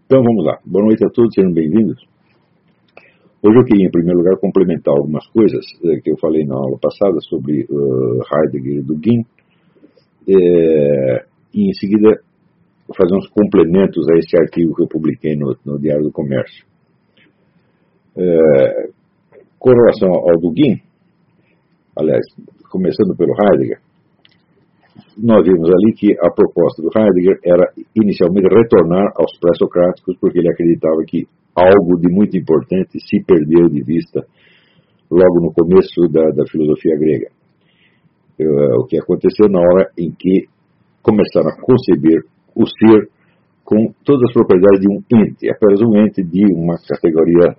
Então vamos lá. Boa noite a todos, sejam bem-vindos. Hoje eu queria, em primeiro lugar, complementar algumas coisas que eu falei na aula passada sobre Heidegger e Dugin, e em seguida fazer uns complementos a esse artigo que eu publiquei no Diário do Comércio. Com relação ao Dugin, aliás, começando pelo Heidegger, nós vimos ali que a proposta do Heidegger era inicialmente retornar aos pré-socráticos, porque ele acreditava que algo de muito importante se perdeu de vista logo no começo da filosofia grega. O que aconteceu na hora em que começaram a conceber o ser com todas as propriedades de um ente, apenas um ente de uma categoria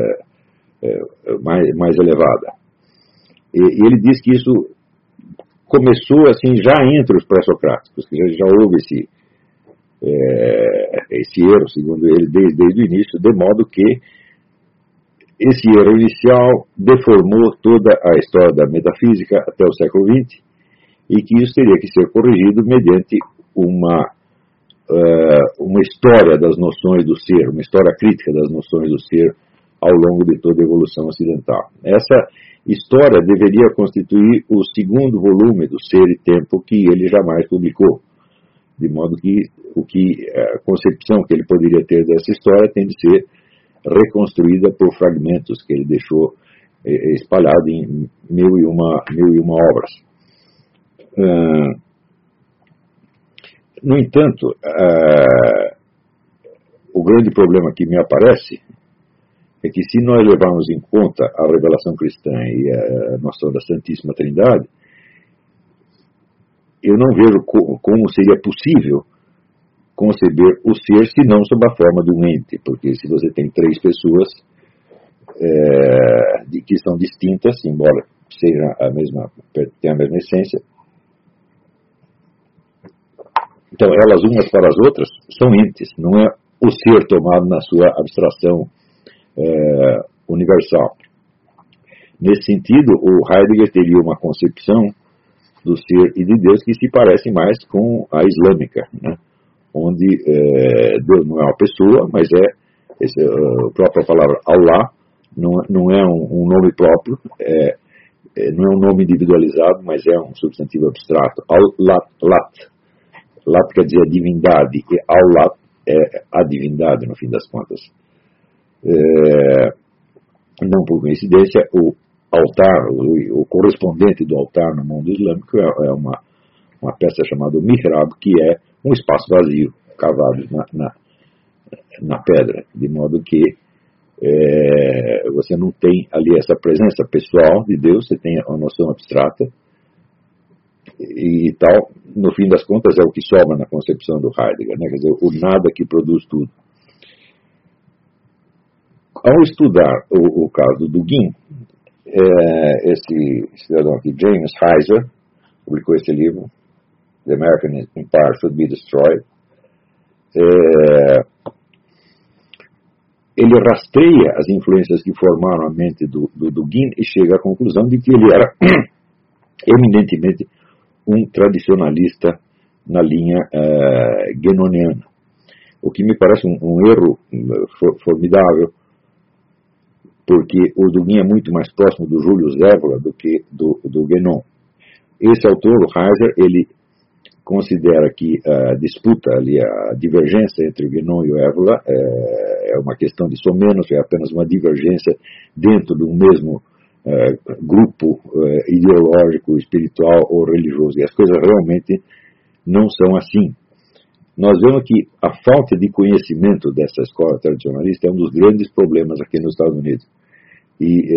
mais elevada. E ele diz que isso começou assim já entre os pré-socráticos, que já houve esse erro, segundo ele, desde o início, de modo que esse erro inicial deformou toda a história da metafísica até o século XX, e que isso teria que ser corrigido mediante uma história das noções do ser, uma história crítica das noções do ser ao longo de toda a evolução ocidental. Essa história deveria constituir o segundo volume do Ser e Tempo que ele jamais publicou, de modo que a concepção que ele poderia ter dessa história tem de ser reconstruída por fragmentos que ele deixou espalhados em mil e uma obras. No entanto, o grande problema que me aparece é que, se nós levarmos em conta a revelação cristã e a noção da Santíssima Trindade, eu não vejo como seria possível conceber o ser senão sob a forma de um ente, porque se você tem três pessoas que são distintas, embora tenham a mesma essência, então elas umas para as outras são entes, não é o ser tomado na sua abstração universal. Nesse sentido, o Heidegger teria uma concepção do ser e de Deus que se parece mais com a islâmica, né? Onde Deus não é uma pessoa, mas a própria palavra Allah não é um nome próprio, não é um nome individualizado, mas é um substantivo abstrato. Lat quer dizer a divindade, e Allah é a divindade, no fim das contas. Não por coincidência, o altar, o correspondente do altar no mundo islâmico é uma peça chamada mihrab, que é um espaço vazio, cavado na pedra, de modo que você não tem ali essa presença pessoal de Deus, você tem a noção abstrata e tal. No fim das contas, é o que sobra na concepção do Heidegger, né? Quer dizer, o nada que produz tudo. Ao estudar o caso do Dugin, esse cidadão aqui, James Heiser, publicou esse livro, The American Empire Should Be Destroyed. Ele rastreia as influências que formaram a mente do Dugin e chega à conclusão de que ele era eminentemente um tradicionalista na linha guénoniana, o que me parece um erro formidável, porque o Dugin é muito mais próximo do Julius Evola do que do Guénon. Esse autor, o Heiser, ele considera que a disputa ali, a divergência entre o Guénon e o Evola é uma questão de somenos, é apenas uma divergência dentro de um mesmo grupo ideológico, espiritual ou religioso. E as coisas realmente não são assim. Nós vemos que a falta de conhecimento dessa escola tradicionalista é um dos grandes problemas aqui nos Estados Unidos. E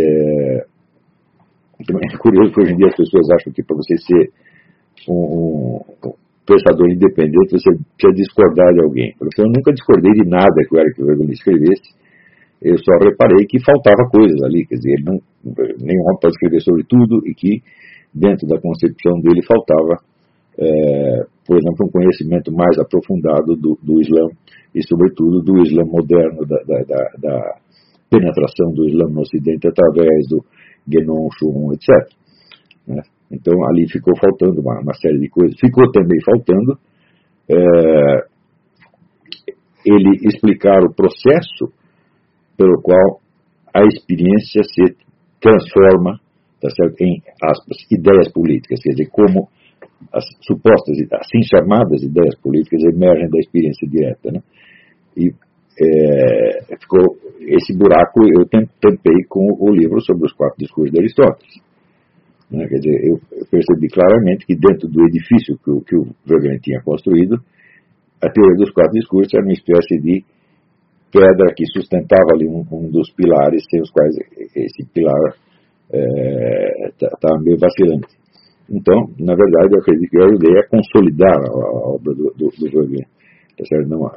é curioso que hoje em dia as pessoas acham que para você ser um pensador independente você precisa discordar de alguém. Eu nunca discordei de nada que o Eric Hegel escrevesse, eu só reparei que faltava coisas ali, quer dizer, nenhum homem pode escrever sobre tudo, e que dentro da concepção dele faltava por exemplo, um conhecimento mais aprofundado do Islã e, sobretudo, do Islã moderno, da penetração do Islã no Ocidente através do Guénon, Schumann, etc. Né? Então, ali ficou faltando uma série de coisas. Ficou também faltando ele explicar o processo pelo qual a experiência se transforma, tá certo, em, aspas, ideias políticas, quer dizer, como as supostas, assim chamadas ideias políticas emergem da experiência direta, né? E ficou esse buraco, eu tampei com o livro sobre os 4 discursos de Aristóteles, né? Quer dizer, eu percebi claramente que dentro do edifício que o Wegelin tinha construído, a teoria dos 4 discursos era uma espécie de pedra que sustentava ali um dos pilares, sem os quais esse pilar estava meio vacilante. Então, na verdade, eu acredito que eu ajudei a consolidar a obra do Wegelin, tá certo? Não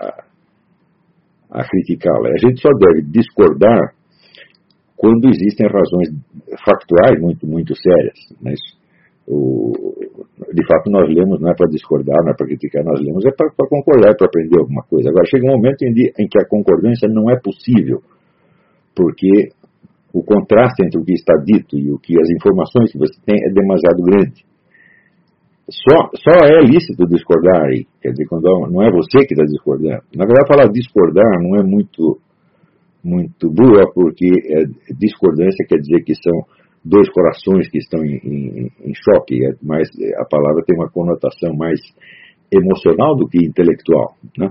a criticá-la. A gente só deve discordar quando existem razões factuais muito, muito sérias. Mas, de fato, nós lemos não é para discordar, não é para criticar, nós lemos é para concordar, para aprender alguma coisa. Agora, chega um momento em que a concordância não é possível, porque o contraste entre o que está dito e as informações que você tem é demasiado grande. Só é lícito discordar aí, quer dizer, quando não é você que está discordando. Na verdade, falar discordar não é muito boa, porque discordância quer dizer que são 2 corações que estão em choque, mas a palavra tem uma conotação mais emocional do que intelectual, né?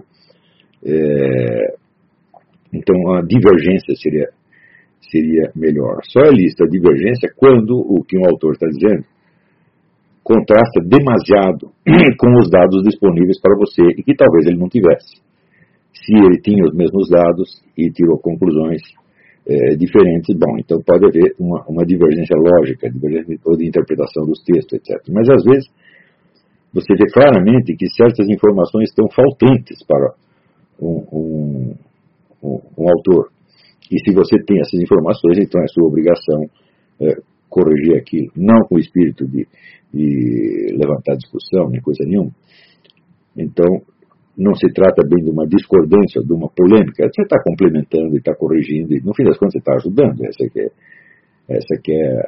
Então, a divergência seria melhor. Só é lícita a divergência quando o que um autor está dizendo contrasta demasiado com os dados disponíveis para você e que talvez ele não tivesse. Se ele tinha os mesmos dados e tirou conclusões diferentes, bom, então pode haver uma divergência lógica, ou de interpretação dos textos, etc. Mas às vezes você vê claramente que certas informações estão faltantes para um autor. E se você tem essas informações, então é sua obrigação corrigir aquilo, não com o espírito de levantar discussão, nem coisa nenhuma. Então, não se trata bem de uma discordância, de uma polêmica. Você está complementando e está corrigindo, e no fim das contas você está ajudando. Essa que é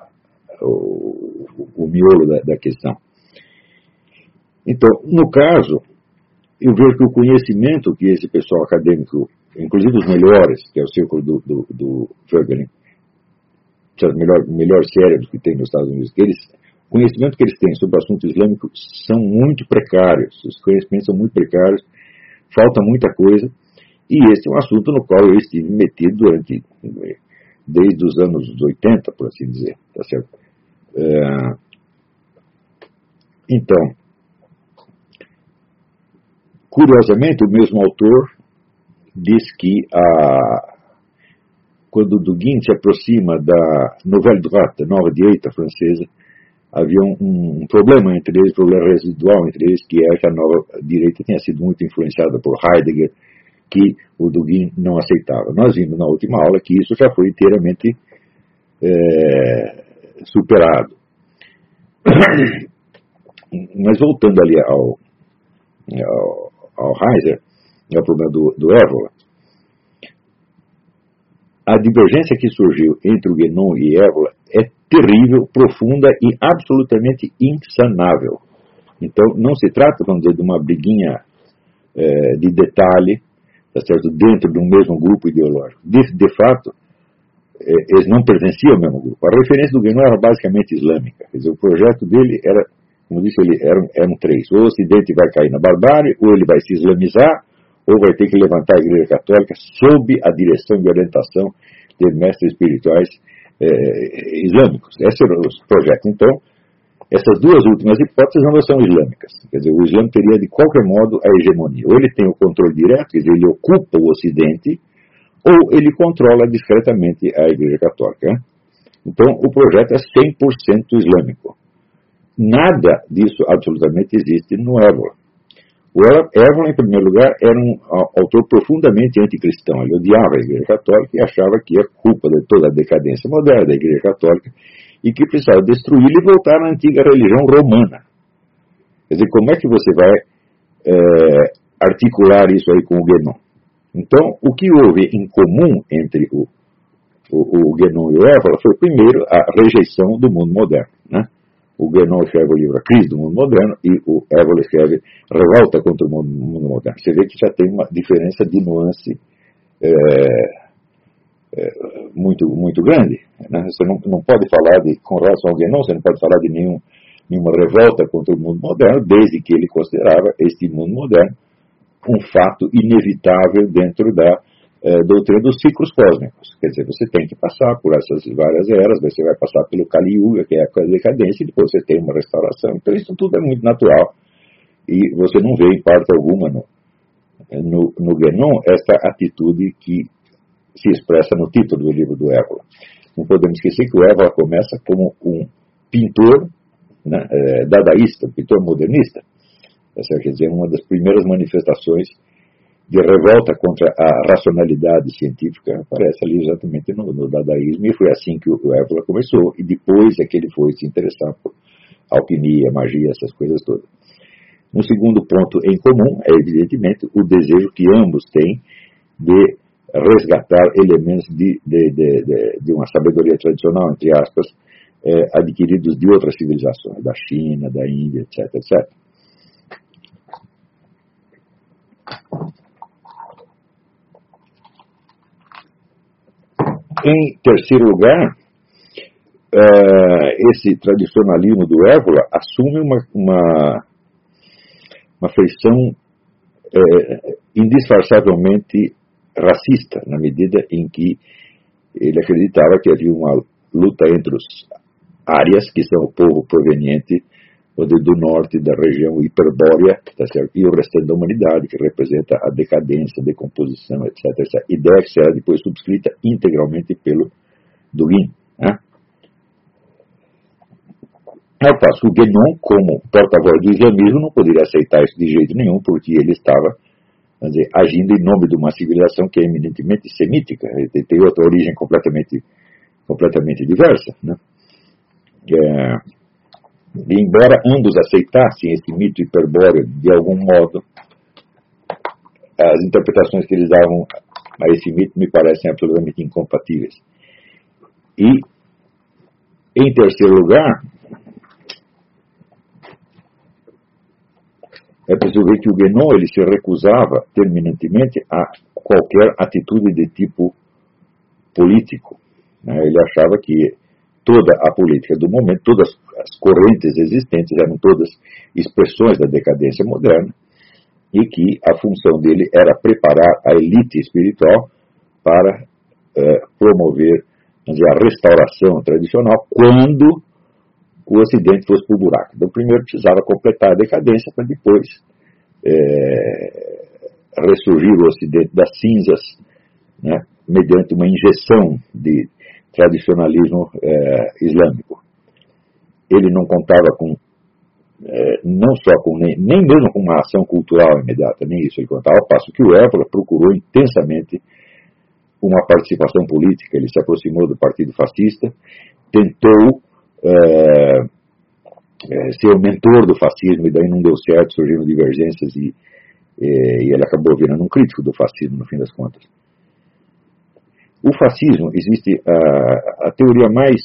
o miolo da questão. Então, no caso, eu vejo que o conhecimento que esse pessoal acadêmico, inclusive os melhores, que é o círculo do Wegelin, o melhor cérebro que tem nos Estados Unidos, o conhecimento que eles têm sobre o assunto islâmico são muito precários, os conhecimentos são muito precários, falta muita coisa, e esse é um assunto no qual eu estive metido desde os anos 80, por assim dizer, tá certo? Então, curiosamente, o mesmo autor diz que quando Dugin se aproxima da Nouvelle Droite, nova direita francesa, havia um problema entre eles, um problema residual entre eles, que é que a nova direita tinha sido muito influenciada por Heidegger, que o Dugin não aceitava. Nós vimos na última aula que isso já foi inteiramente superado. Mas voltando ali ao Heiser, ao problema do Évola, a divergência que surgiu entre o Guénon e Évola é terrível, profunda e absolutamente insanável. Então, não se trata, vamos dizer, de uma briguinha de detalhe, tá certo, dentro de um mesmo grupo ideológico. De fato, eles não pertenciam ao mesmo grupo. A referência do Guénon era basicamente islâmica. Quer dizer, o projeto dele era, como disse ele, eram 3. Ou o Ocidente vai cair na barbárie, ou ele vai se islamizar, ou vai ter que levantar a Igreja Católica sob a direção e orientação de mestres espirituais islâmicos. Esse era o projeto. Então, essas 2 últimas hipóteses não são islâmicas. Quer dizer, o Islã teria, de qualquer modo, a hegemonia. Ou ele tem o controle direto, quer dizer, ele ocupa o Ocidente, ou ele controla discretamente a Igreja Católica. Né? Então, o projeto é 100% islâmico. Nada disso absolutamente existe no Évola. O Évola, em primeiro lugar, era um autor profundamente anticristão. Ele odiava a Igreja Católica e achava que a culpa de toda a decadência moderna da Igreja Católica e que precisava destruí-la e voltar à antiga religião romana. Quer dizer, como é que você vai articular isso aí com o Guénon? Então, o que houve em comum entre o Guénon e o Évola foi, primeiro, a rejeição do mundo moderno, né? O Guénon escreve o livro A Crise do Mundo Moderno e o Évola escreve Revolta contra o Mundo Moderno. Você vê que já tem uma diferença de nuance muito grande. Né? Você não pode falar com relação ao Guénon, você não pode falar de nenhuma revolta contra o mundo moderno, desde que ele considerava este mundo moderno um fato inevitável dentro da doutrina dos ciclos cósmicos. Quer dizer, você tem que passar por essas várias eras, você vai passar pelo Kali Yuga, que é a decadência, e depois você tem uma restauração. Então isso tudo é muito natural e você não vê em parte alguma no Guénon esta atitude que se expressa no título do livro do Évola. Não podemos esquecer que o Évola começa como um pintor, né, dadaísta, um pintor modernista. Quer dizer, uma das primeiras manifestações de revolta contra a racionalidade científica aparece ali exatamente no dadaísmo, e foi assim que o Évola começou, e depois é que ele foi se interessar por alquimia, magia, essas coisas todas. Um segundo ponto em comum é, evidentemente, o desejo que ambos têm de resgatar elementos de uma sabedoria tradicional, entre aspas, adquiridos de outras civilizações, da China, da Índia, etc, etc. Em terceiro lugar, esse tradicionalismo do Évola assume uma feição indisfarçavelmente racista, na medida em que ele acreditava que havia uma luta entre os árias, que são o povo proveniente do norte da região hiperbórea, tá certo? E o restante da humanidade, que representa a decadência, a decomposição, etc. Essa ideia que será depois subscrita integralmente pelo Dugin. Né? Ao passo, o Guénon, como porta-voz do islamismo, não poderia aceitar isso de jeito nenhum, porque ele estava, vamos dizer, agindo em nome de uma civilização que é eminentemente semítica, tem outra origem completamente diversa. Né? E embora ambos aceitassem esse mito hiperbóreo de algum modo, as interpretações que eles davam a esse mito me parecem absolutamente incompatíveis. E, em terceiro lugar, é preciso ver que o Guénon ele se recusava terminantemente a qualquer atitude de tipo político. Né? Ele achava que toda a política do momento, todas as correntes existentes eram todas expressões da decadência moderna e que a função dele era preparar a elite espiritual para promover, vamos dizer, a restauração tradicional quando o Ocidente fosse para o buraco. Então, primeiro precisava completar a decadência para depois ressurgir o Ocidente das cinzas, né, mediante uma injeção de tradicionalismo islâmico. Ele não contava com, não só com, nem mesmo com uma ação cultural imediata, nem isso ele contava, ao passo que o Évola procurou intensamente uma participação política. Ele se aproximou do Partido Fascista, tentou ser o mentor do fascismo, e daí não deu certo, surgiram divergências e ele acabou virando um crítico do fascismo, no fim das contas. O fascismo, existe a teoria mais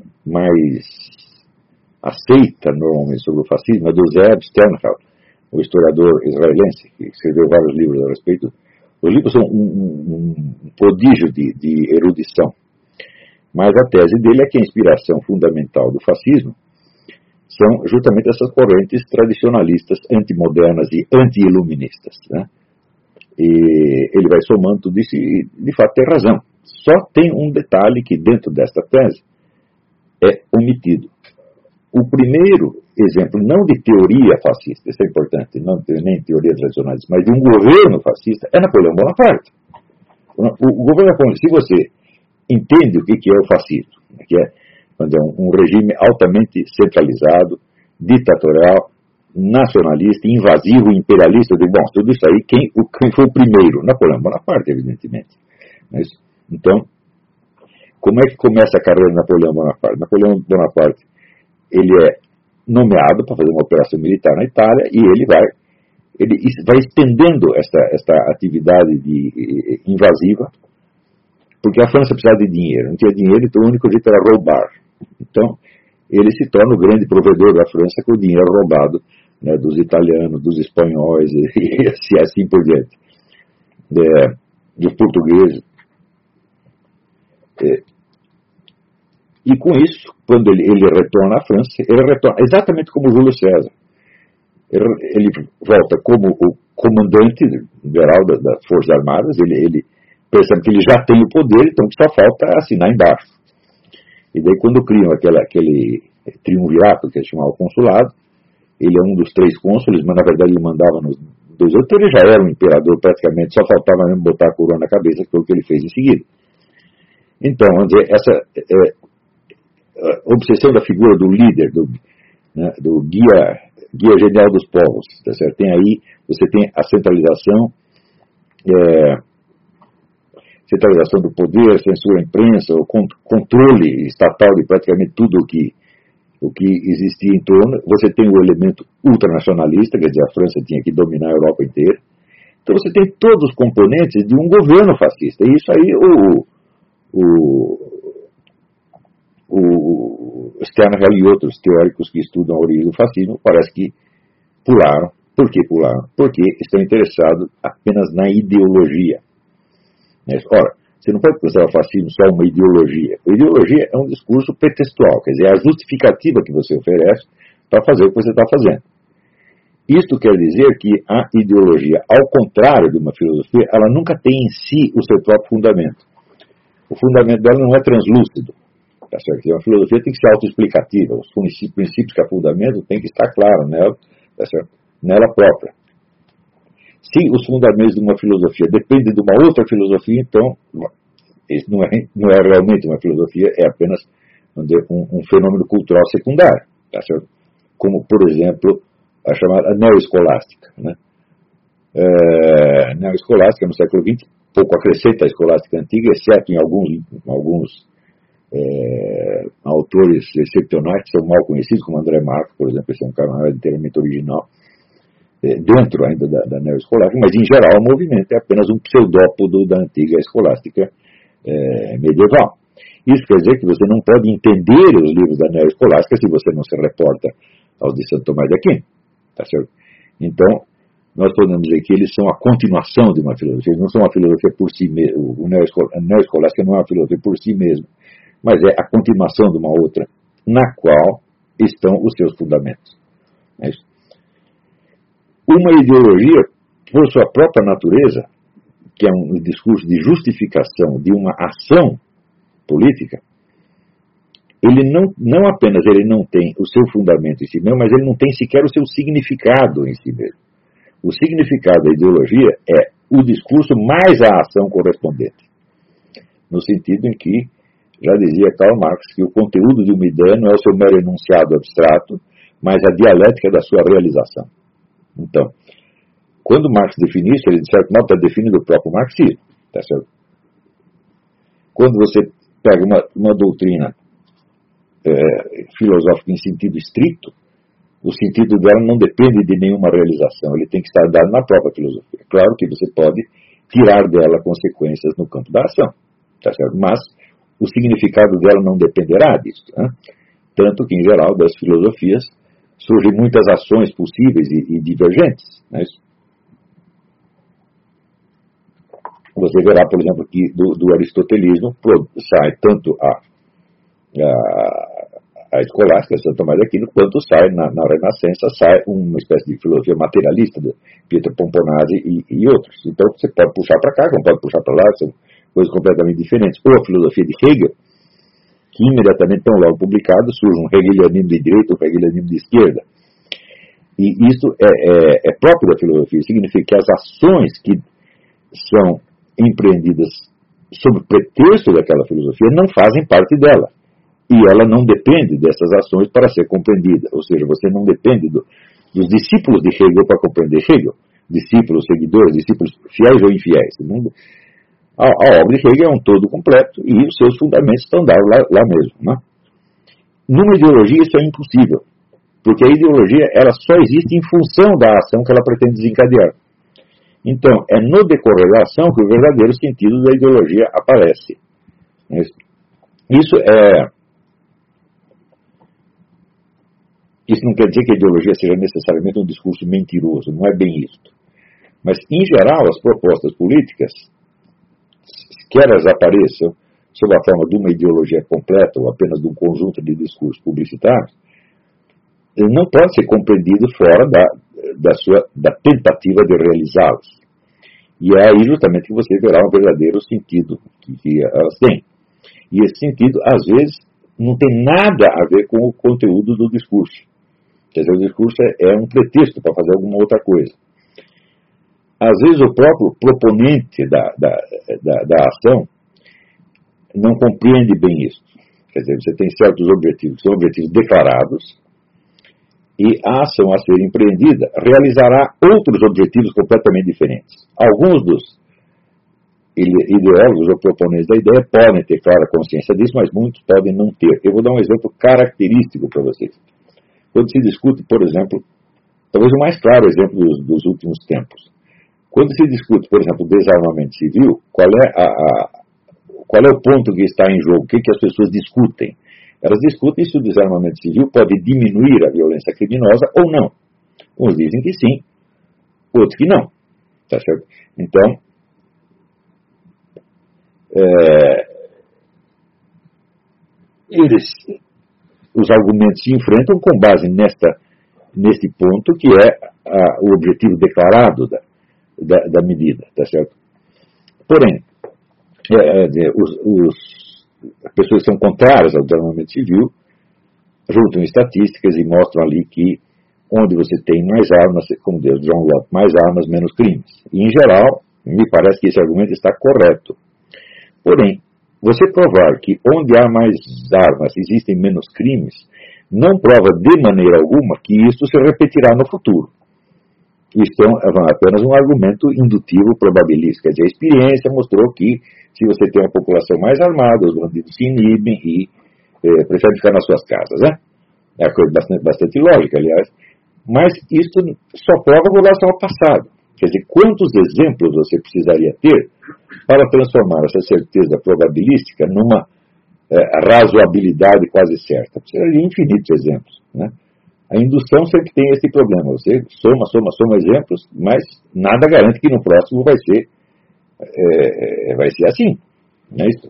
aceita normalmente sobre o fascismo é do Ze'ev Sternhell, o historiador israelense, que escreveu vários livros a respeito. Os livros são um prodígio de erudição, mas a tese dele é que a inspiração fundamental do fascismo são justamente essas correntes tradicionalistas, antimodernas e anti-iluministas. Né? E ele vai somando tudo isso e, de fato, tem razão. Só tem um detalhe que, dentro desta tese, é omitido. O primeiro exemplo, não de teoria fascista, isso é importante, não nem teoria tradicionalista, mas de um governo fascista, é Napoleão Bonaparte. O governo Napoleão, se você entende o que é o fascismo, que é um regime altamente centralizado, ditatorial, nacionalista, invasivo, imperialista, bom, tudo isso aí, quem foi o primeiro? Napoleão Bonaparte, evidentemente. Mas, então, como é que começa a carreira de Napoleão Bonaparte? Napoleão Bonaparte, ele é nomeado para fazer uma operação militar na Itália e ele vai estendendo esta atividade invasiva, porque a França precisava de dinheiro, não tinha dinheiro, então o único jeito era roubar. Então, ele se torna o grande provedor da França com o dinheiro roubado, né, dos italianos, dos espanhóis e assim por diante, dos portugueses. E com isso, quando ele retorna à França, ele retorna exatamente como Júlio César. Ele volta como o comandante geral das Forças Armadas, ele percebe que ele já tem o poder, então que só falta assinar embaixo. E daí quando criam aquele triunvirato, que é chamado consulado, ele é um dos 3 cônsules, mas na verdade ele mandava nos 2 outros, então ele já era um imperador praticamente, só faltava mesmo botar a coroa na cabeça, que foi o que ele fez em seguida. Então, vamos dizer, essa obsessão da figura do líder, do guia genial dos povos, tá certo? Você tem a centralização do poder, censura à imprensa, o controle estatal de praticamente tudo o que existia em torno. Você tem o elemento ultranacionalista, quer dizer, a França tinha que dominar a Europa inteira. Então você tem todos os componentes de um governo fascista. E isso aí o Sternhell e outros teóricos que estudam a origem do fascismo parece que pularam. Por que pularam? Porque estão interessados apenas na ideologia. Ora, você não pode pensar o fascismo só uma ideologia. A ideologia é um discurso pretextual, quer dizer, é a justificativa que você oferece para fazer o que você está fazendo. Isto quer dizer que a ideologia, ao contrário de uma filosofia, ela nunca tem em si o seu próprio fundamento. O fundamento dela não é translúcido. Tá certo? A filosofia tem que ser autoexplicativa. Os princípios que a fundamento tem que estar claro nela, tá certo? Nela própria. Se os fundamentos de uma filosofia dependem de uma outra filosofia, então isso não é realmente uma filosofia, é apenas, vamos dizer, um fenômeno cultural secundário, tá certo? Como, por exemplo, a chamada neoescolástica. Né? Neoescolástica no século XX pouco acrescenta a escolástica antiga, exceto em alguns autores excepcionais que são mal conhecidos, como André Marco, por exemplo. Esse é um cara inteiramente original, dentro ainda da neoescolástica, mas em geral o movimento é apenas um pseudópodo da antiga escolástica medieval. Isso quer dizer que você não pode entender os livros da neoescolástica se você não se reporta aos de Santo Tomás de Aquino, tá certo? Então, nós podemos dizer que eles são a continuação de uma filosofia, eles não são uma filosofia por si mesmo. A neoescolástica não é uma filosofia por si mesmo, mas é a continuação de uma outra, na qual estão os seus fundamentos. É isso. Uma ideologia, por sua própria natureza, que é um discurso de justificação de uma ação política, ele não apenas ele não tem o seu fundamento em si mesmo, mas ele não tem sequer o seu significado em si mesmo. O significado da ideologia é o discurso mais a ação correspondente. No sentido em que, já dizia Karl Marx, que o conteúdo de uma ideia não é o seu mero enunciado abstrato, mas a dialética da sua realização. Então, quando Marx define isso, ele de certo modo está definindo o próprio marxismo. Tá certo? Quando você pega uma doutrina filosófica em sentido estrito, o sentido dela não depende de nenhuma realização, ele tem que estar dado na própria filosofia. Claro que você pode tirar dela consequências no campo da ação, tá certo? Mas o significado dela não dependerá disso. Né? Tanto que, em geral, das filosofias surgem muitas ações possíveis e divergentes. Né? Você verá, por exemplo, que do aristotelismo sai tanto a escolástica, Santo Tomás de Aquino, quanto sai, na Renascença, sai uma espécie de filosofia materialista de Pietro Pomponazzi e outros. Então você pode puxar para cá, como pode puxar para lá, são coisas completamente diferentes. Ou a filosofia de Hegel, que imediatamente, tão logo publicado, surge um hegelianismo de direita, um hegelianismo de esquerda. E isso é próprio da filosofia, significa que as ações que são empreendidas sob pretexto daquela filosofia não fazem parte dela. E ela não depende dessas ações para ser compreendida. Ou seja, você não depende dos discípulos de Hegel para compreender Hegel. Discípulos, seguidores, discípulos fiéis ou infiéis. A obra de Hegel é um todo completo e os seus fundamentos estão dados lá mesmo. Né? Numa ideologia isso é impossível. Porque a ideologia ela só existe em função da ação que ela pretende desencadear. Então, é no decorrer da ação que o verdadeiro sentido da ideologia aparece. Isso Isso não quer dizer que a ideologia seja necessariamente um discurso mentiroso, não é bem isso. Mas, em geral, as propostas políticas, quer elas apareçam sob a forma de uma ideologia completa ou apenas de um conjunto de discursos publicitários, não pode ser compreendido fora da tentativa de realizá-los. E é aí justamente que você verá um verdadeiro sentido que elas têm. E esse sentido, às vezes, não tem nada a ver com o conteúdo do discurso. Quer dizer, o discurso é um pretexto para fazer alguma outra coisa. Às vezes o próprio proponente da ação não compreende bem isso. Quer dizer, você tem certos objetivos, que são objetivos declarados, e a ação a ser empreendida realizará outros objetivos completamente diferentes. Alguns dos ideólogos ou proponentes da ideia podem ter clara consciência disso, mas muitos podem não ter. Eu vou dar um exemplo característico para vocês. Quando se discute, por exemplo, talvez o mais claro exemplo dos últimos tempos, quando se discute, por exemplo, desarmamento civil, qual é o ponto que está em jogo? O que as pessoas discutem? Elas discutem se o desarmamento civil pode diminuir a violência criminosa ou não. Uns dizem que sim, outros que não. Tá certo? Então, os argumentos se enfrentam com base neste ponto, que é o objetivo declarado da medida, tá certo? Porém, as pessoas que são contrárias ao desarmamento civil juntam estatísticas e mostram ali que onde você tem mais armas, como diz John Locke, mais armas, menos crimes. E, em geral, me parece que esse argumento está correto. Porém, você provar que onde há mais armas existem menos crimes, não prova de maneira alguma que isso se repetirá no futuro. Isso é apenas um argumento indutivo, probabilístico. Quer dizer, a experiência mostrou que se você tem uma população mais armada, os bandidos se inibem e preferem ficar nas suas casas. Né? É uma coisa bastante lógica, aliás. Mas isso só prova com relação ao passado. Quer dizer, quantos exemplos você precisaria ter para transformar essa certeza probabilística numa razoabilidade quase certa? Precisaria de infinitos exemplos. Né? A indução sempre tem esse problema. Você soma exemplos, mas nada garante que no próximo vai ser assim. Não é isso?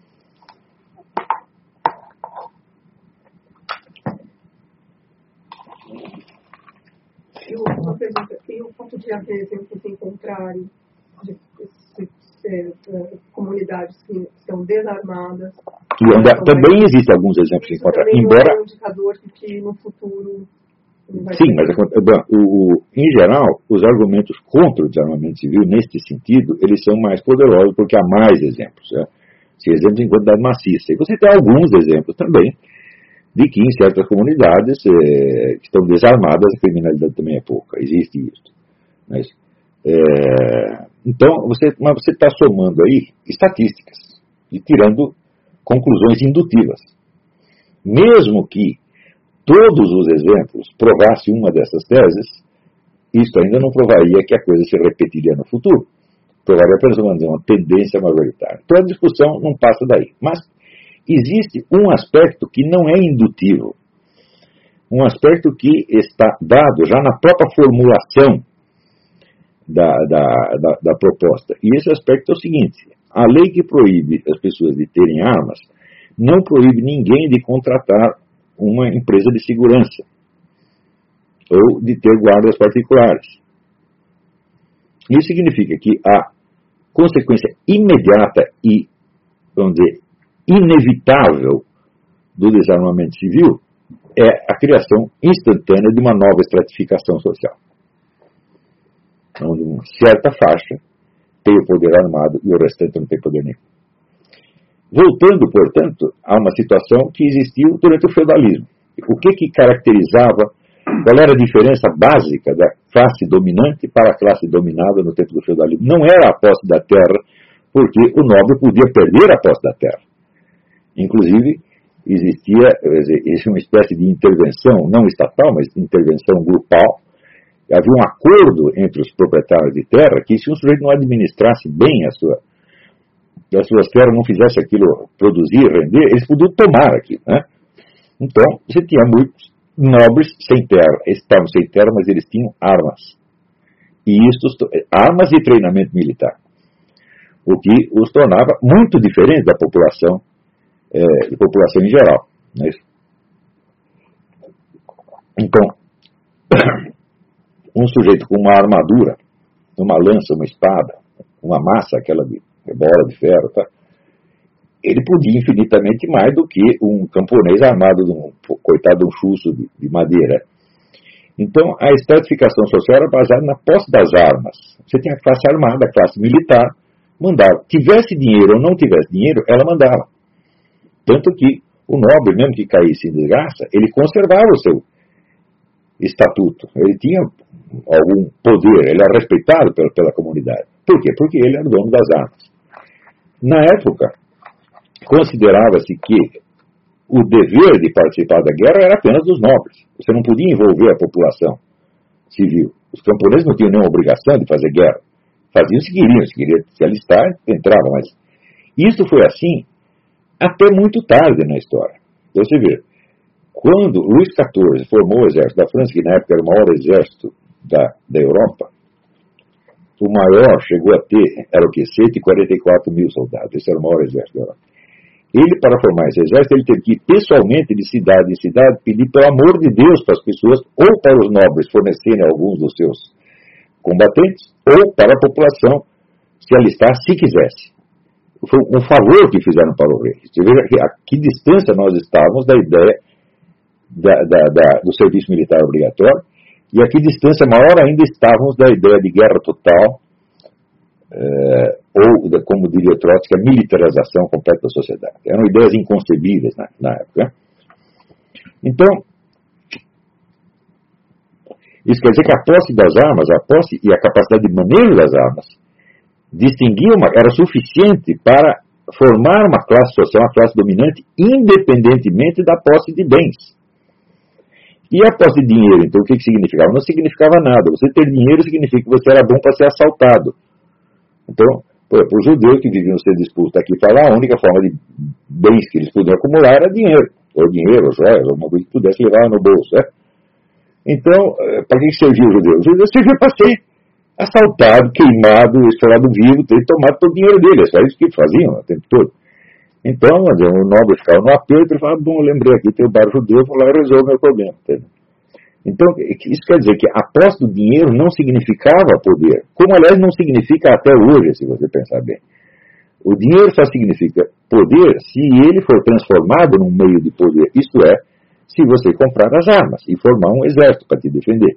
Uma pergunta, e o fato de haver exemplos em contrário, de comunidades que estão desarmadas. Também existem alguns exemplos em contrário. Embora é um indicador de que no futuro. Sim, mas em geral, os argumentos contra o desarmamento civil, neste sentido, eles são mais poderosos porque há mais exemplos. Né? Se exemplos em quantidade maciça. E você tem alguns exemplos também de que em certas comunidades que estão desarmadas a criminalidade também é pouca. Existe isso. Mas, então, você está somando aí estatísticas e tirando conclusões indutivas. Mesmo que todos os exemplos provassem uma dessas teses, isso ainda não provaria que a coisa se repetiria no futuro. Provaria apenas uma tendência majoritária. Então a discussão não passa daí. Mas existe um aspecto que não é indutivo. Um aspecto que está dado já na própria formulação da proposta. E esse aspecto é o seguinte: a lei que proíbe as pessoas de terem armas não proíbe ninguém de contratar uma empresa de segurança ou de ter guardas particulares. Isso significa que a consequência imediata e, vamos dizer, inevitável do desarmamento civil é a criação instantânea de uma nova estratificação social, onde uma certa faixa tem o poder armado e o restante não tem poder nenhum. Voltando, portanto, a uma situação que existiu durante o feudalismo. O que caracterizava, qual era a diferença básica da classe dominante para a classe dominada no tempo do feudalismo? Não era a posse da terra, porque o nobre podia perder a posse da terra. Inclusive, existia uma espécie de intervenção, não estatal, mas intervenção grupal. Havia um acordo entre os proprietários de terra que, se um sujeito não administrasse bem as suas terras, não fizesse aquilo produzir, render, eles podiam tomar aquilo. Né? Então, você tinha muitos nobres sem terra. Estavam sem terra, mas eles tinham armas. E armas e treinamento militar. O que os tornava muito diferentes da população em geral. Não é isso? Então, um sujeito com uma armadura, uma lança, uma espada, uma massa, aquela de bola de ferro, tá? Ele podia infinitamente mais do que um camponês armado coitado de um chuço de madeira. Então, a estratificação social era baseada na posse das armas. Você tinha a classe armada, a classe militar, mandava. Tivesse dinheiro ou não tivesse dinheiro, ela mandava. Tanto que o nobre, mesmo que caísse em desgraça, ele conservava o seu estatuto. Ele tinha algum poder, ele era respeitado pela comunidade. Por quê? Porque ele era o dono das armas. Na época, considerava-se que o dever de participar da guerra era apenas dos nobres. Você não podia envolver a população civil. Os camponeses não tinham nenhuma obrigação de fazer guerra. Faziam se queriam, se queria se alistar, entrava. Mas isso foi assim até muito tarde na história. Então você vê, quando Luís XIV formou o exército da França, que na época era o maior exército da Europa, o maior chegou a ter, era o que? 144 mil soldados. Esse era o maior exército da Europa. Ele, para formar esse exército, ele teve que ir pessoalmente de cidade em cidade pedir, pelo amor de Deus, para as pessoas, ou para os nobres fornecerem alguns dos seus combatentes, ou para a população se alistar se quisesse. Foi um favor que fizeram para o rei. Você veja a que distância nós estávamos da ideia do serviço militar obrigatório, e a que distância maior ainda estávamos da ideia de guerra total, ou, como diria Trotsky, a militarização completa da sociedade. Eram ideias inconcebíveis na época. Então, isso quer dizer que a posse das armas, a posse e a capacidade de manejo das armas, era suficiente para formar uma classe social, uma classe dominante, independentemente da posse de bens. E a posse de dinheiro, então, o que significava? Não significava nada. Você ter dinheiro significa que você era bom para ser assaltado. Então, por exemplo, os judeus que viviam sendo expulsos daqui para lá, a única forma de bens que eles podiam acumular era dinheiro. Ou dinheiro, ou joias, ou uma coisa que pudesse levar no bolso. Né? Então, para que servia o judeu? O judeu servia para ser assaltado, queimado, estourado vivo, ter tomado todo o dinheiro dele. É só isso que faziam o tempo todo. Então, o nobre ficava no aperto e falava, bom, eu lembrei aqui, tem o bar judeu, vou lá e resolvo meu problema. Entendeu? Então, isso quer dizer que a posse do dinheiro não significava poder, como, aliás, não significa até hoje, se você pensar bem. O dinheiro só significa poder se ele for transformado num meio de poder, isto é, se você comprar as armas e formar um exército para te defender.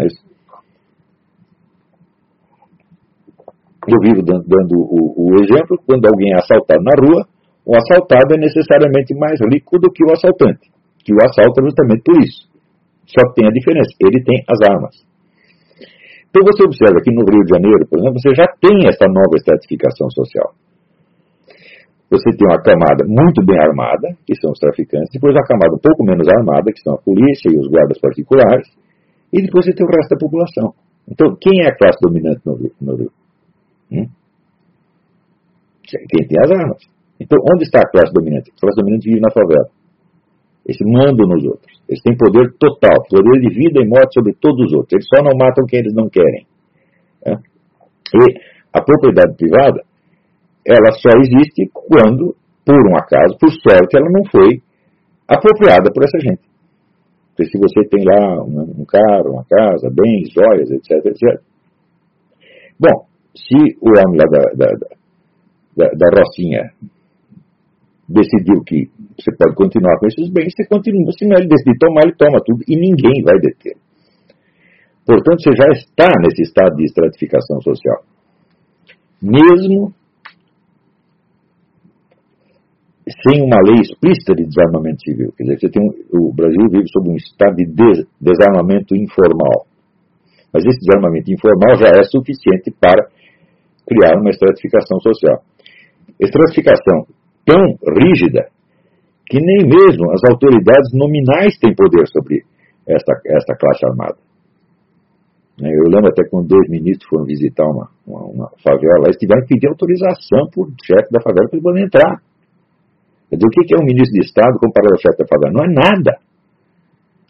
Eu vivo dando o exemplo, quando alguém é assaltado na rua, o assaltado é necessariamente mais rico do que o assaltante, que o assalta justamente por isso. Só tem a diferença, ele tem as armas. Então você observa que no Rio de Janeiro, por exemplo, você já tem essa nova estratificação social. Você tem uma camada muito bem armada, que são os traficantes, depois uma camada um pouco menos armada, que são a polícia e os guardas particulares, e depois você tem o resto da população. Então, quem é a classe dominante no Rio? Quem tem as armas. Então, onde está a classe dominante? A classe dominante vive na favela. Eles mandam nos outros. Eles têm poder total, poder de vida e morte sobre todos os outros. Eles só não matam quem eles não querem. E a propriedade privada, ela só existe quando, por um acaso, por sorte, ela não foi apropriada por essa gente. Porque se você tem lá um carro, uma casa, bens, joias, etc, etc. Bom, se o homem lá da Rocinha decidiu que você pode continuar com esses bens, você continua. Se não ele decidir tomar, ele toma tudo e ninguém vai deter. Portanto, você já está nesse estado de estratificação social. Mesmo sem uma lei explícita de desarmamento civil. Quer dizer, o Brasil vive sob um estado de desarmamento informal. Mas esse desarmamento informal já é suficiente para criar uma estratificação social. Estratificação tão rígida que nem mesmo as autoridades nominais têm poder sobre esta classe armada. Eu lembro até quando 2 ministros foram visitar uma favela, eles tiveram que pedir autorização para o chefe da favela para ele poder entrar. Quer dizer, o que é um ministro de Estado comparado ao chefe da favela? Não é nada.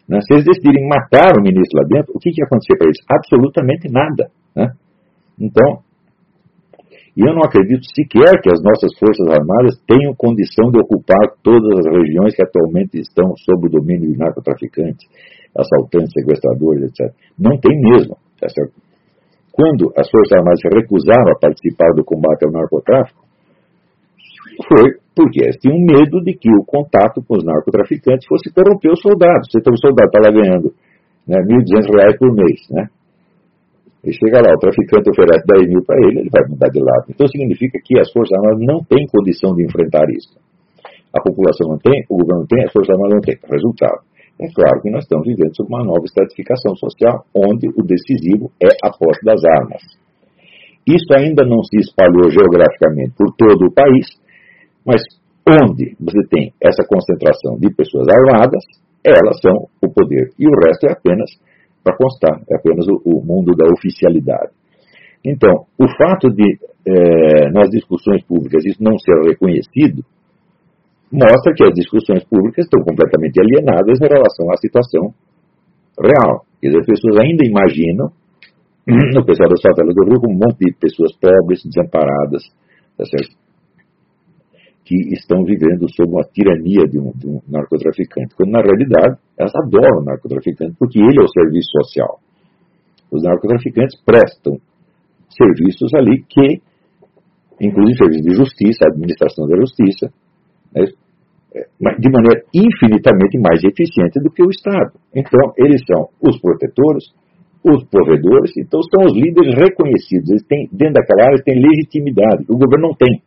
Né? Se eles decidirem matar o ministro lá dentro, o que ia acontecer para eles? Absolutamente nada. Né? Então, eu não acredito sequer que as nossas Forças Armadas tenham condição de ocupar todas as regiões que atualmente estão sob o domínio de narcotraficantes, assaltantes, sequestradores, etc. Não tem mesmo. Tá certo? Quando as Forças Armadas se recusaram a participar do combate ao narcotráfico, foi porque eles tinham medo de que o contato com os narcotraficantes fosse corromper os soldados. Você tem um soldado que está lá ganhando, né, R$1.200 por mês, né? E chega lá, o traficante oferece 10 mil para ele vai mudar de lado. Então significa que as Forças Armadas não têm condição de enfrentar isso. A população não tem, o governo não tem, as Forças Armadas não têm. Resultado, é claro que nós estamos vivendo sob uma nova estratificação social, onde o decisivo é a posse das armas. Isso ainda não se espalhou geograficamente por todo o país, mas onde você tem essa concentração de pessoas armadas, elas são o poder. E o resto é apenas, para constar, é apenas o mundo da oficialidade. Então, o fato de, nas discussões públicas, isso não ser reconhecido, mostra que as discussões públicas estão completamente alienadas em relação à situação real. Quer dizer, as pessoas ainda imaginam, no pessoal da favela do Rio, como um monte de pessoas pobres, desamparadas, tá certo? Que estão vivendo sob uma tirania de um narcotraficante, quando na realidade elas adoram o narcotraficante porque ele é o serviço social. Os narcotraficantes prestam serviços ali que, inclusive serviços de justiça, administração da justiça, né, de maneira infinitamente mais eficiente do que o Estado. Então, eles são os protetores, os provedores, então são os líderes reconhecidos. Eles têm, dentro daquela área, têm legitimidade. O governo não tem.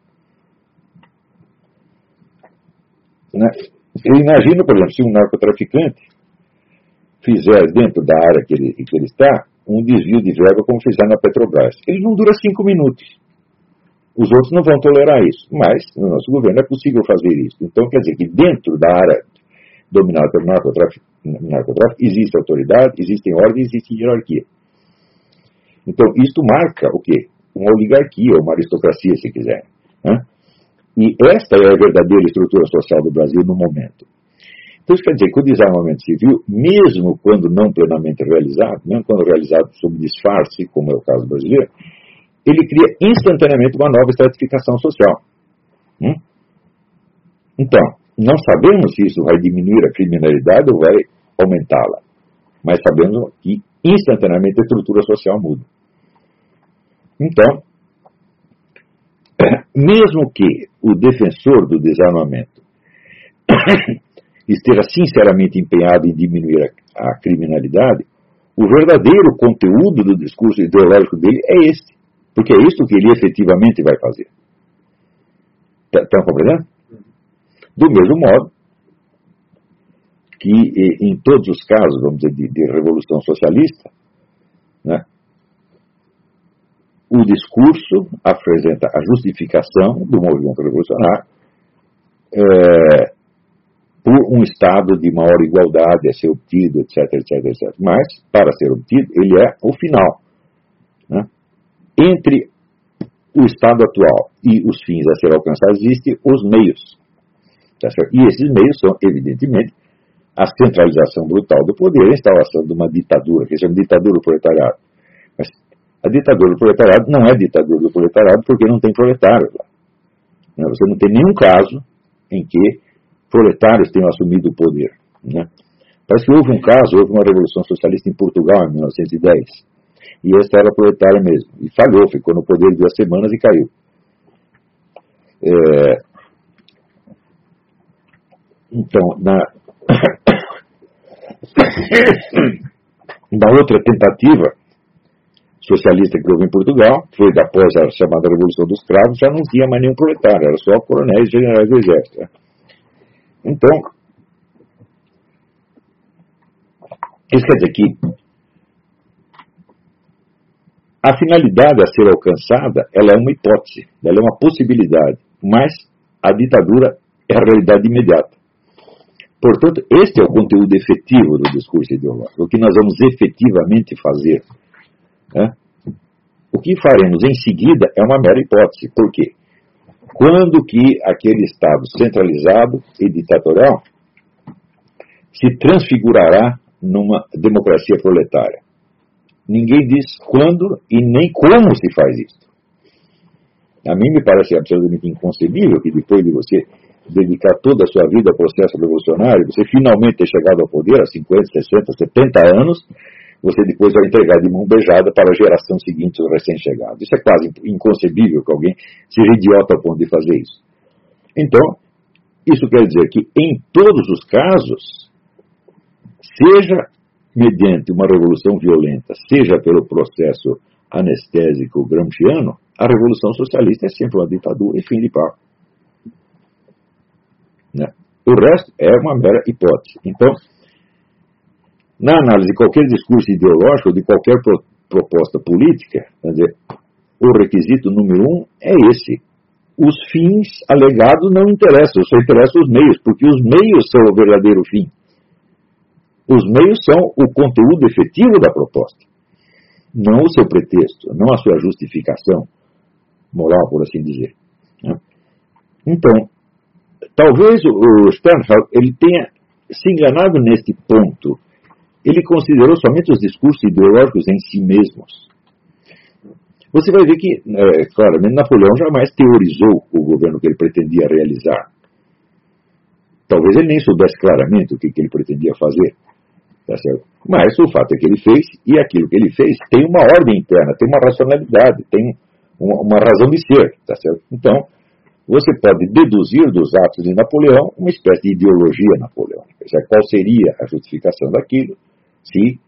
Né? Eu imagino, por exemplo, se um narcotraficante fizer dentro da área que ele está um desvio de verba como fizer na Petrobras. Ele não dura 5 minutos. Os outros não vão tolerar isso. Mas, no nosso governo, é possível fazer isso. Então, quer dizer que dentro da área dominada pelo narcotráfico existe autoridade, existem ordens, existe hierarquia. Então, isto marca o quê? Uma oligarquia, uma aristocracia, se quiser. Né? E esta é a verdadeira estrutura social do Brasil no momento. Então, isso quer dizer que o desarmamento civil, mesmo quando não plenamente realizado, mesmo quando realizado sob disfarce, como é o caso brasileiro, ele cria instantaneamente uma nova estratificação social. Então, não sabemos se isso vai diminuir a criminalidade ou vai aumentá-la, mas sabemos que instantaneamente a estrutura social muda. Então, mesmo que o defensor do desarmamento esteja sinceramente empenhado em diminuir a criminalidade, o verdadeiro conteúdo do discurso ideológico dele é este, porque é isso que ele efetivamente vai fazer. Estão compreendendo? Do mesmo modo que em todos os casos, vamos dizer, de revolução socialista, né, o discurso apresenta a justificação do movimento revolucionário por um estado de maior igualdade a ser obtido, etc, etc, etc. Mas, para ser obtido, ele é o final. Né? Entre o estado atual e os fins a ser alcançados, existem os meios. Tá certo? E esses meios são, evidentemente, a centralização brutal do poder, a instalação de uma ditadura, que se chama ditadura do proletariado. Mas a ditadura do proletariado não é ditadura do proletariado porque não tem proletários lá. Você não tem nenhum caso em que proletários tenham assumido o poder. Né? Parece que houve um caso, houve uma revolução socialista em Portugal em 1910. E esta era proletária mesmo. E falhou, ficou no poder 2 semanas e caiu. Então, na outra tentativa socialista que houve em Portugal, foi após a chamada Revolução dos Cravos, já não tinha mais nenhum proletário, era só coronéis e generais do exército. Né? Então, isso quer dizer que a finalidade a ser alcançada, ela é uma hipótese, ela é uma possibilidade, mas a ditadura é a realidade imediata. Portanto, este é o conteúdo efetivo do discurso ideológico, o que nós vamos efetivamente fazer. Né? O que faremos em seguida é uma mera hipótese. Por quê? Quando que aquele Estado centralizado e ditatorial se transfigurará numa democracia proletária. Ninguém diz quando e nem como se faz isso. A mim me parece absolutamente inconcebível que depois de você dedicar toda a sua vida ao processo revolucionário, você finalmente ter chegado ao poder há 50, 60, 70 anos, você depois vai entregar de mão beijada para a geração seguinte, os recém-chegados. Isso é quase inconcebível que alguém seja idiota ao ponto de fazer isso. Então, isso quer dizer que em todos os casos, seja mediante uma revolução violenta, seja pelo processo anestésico gramsciano, a revolução socialista é sempre uma ditadura e fim de papo. Né? O resto é uma mera hipótese. Então, na análise de qualquer discurso ideológico, de qualquer proposta política, quer dizer, o requisito número 1 é esse. Os fins alegados não interessam, só interessam os meios, porque os meios são o verdadeiro fim. Os meios são o conteúdo efetivo da proposta, não o seu pretexto, não a sua justificação moral, por assim dizer. Né? Então, talvez o Sternheld ele tenha se enganado neste ponto. Ele considerou somente os discursos ideológicos em si mesmos. Você vai ver que, claramente, Napoleão jamais teorizou o governo que ele pretendia realizar. Talvez ele nem soubesse claramente o que ele pretendia fazer. Tá certo? Mas o fato é que ele fez, e aquilo que ele fez tem uma ordem interna, tem uma racionalidade, tem uma razão de ser. Tá certo? Então, você pode deduzir dos atos de Napoleão uma espécie de ideologia napoleônica. Qual seria a justificação daquilo se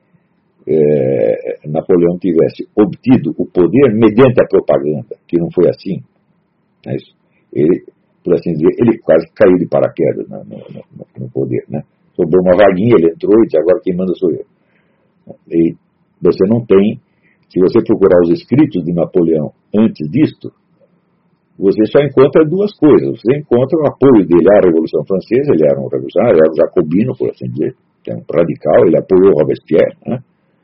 Napoleão tivesse obtido o poder mediante a propaganda, que não foi assim. É isso. Ele, por assim dizer, ele quase caiu de paraquedas no poder, né? Sobrou uma vaguinha, ele entrou e disse, agora quem manda sou eu. E você não tem, se você procurar os escritos de Napoleão antes disto, você só encontra duas coisas. Você encontra o apoio dele à Revolução Francesa, ele era um revolucionário, ele era um jacobino, por assim dizer, que é um radical, ele apoiou Robespierre, né?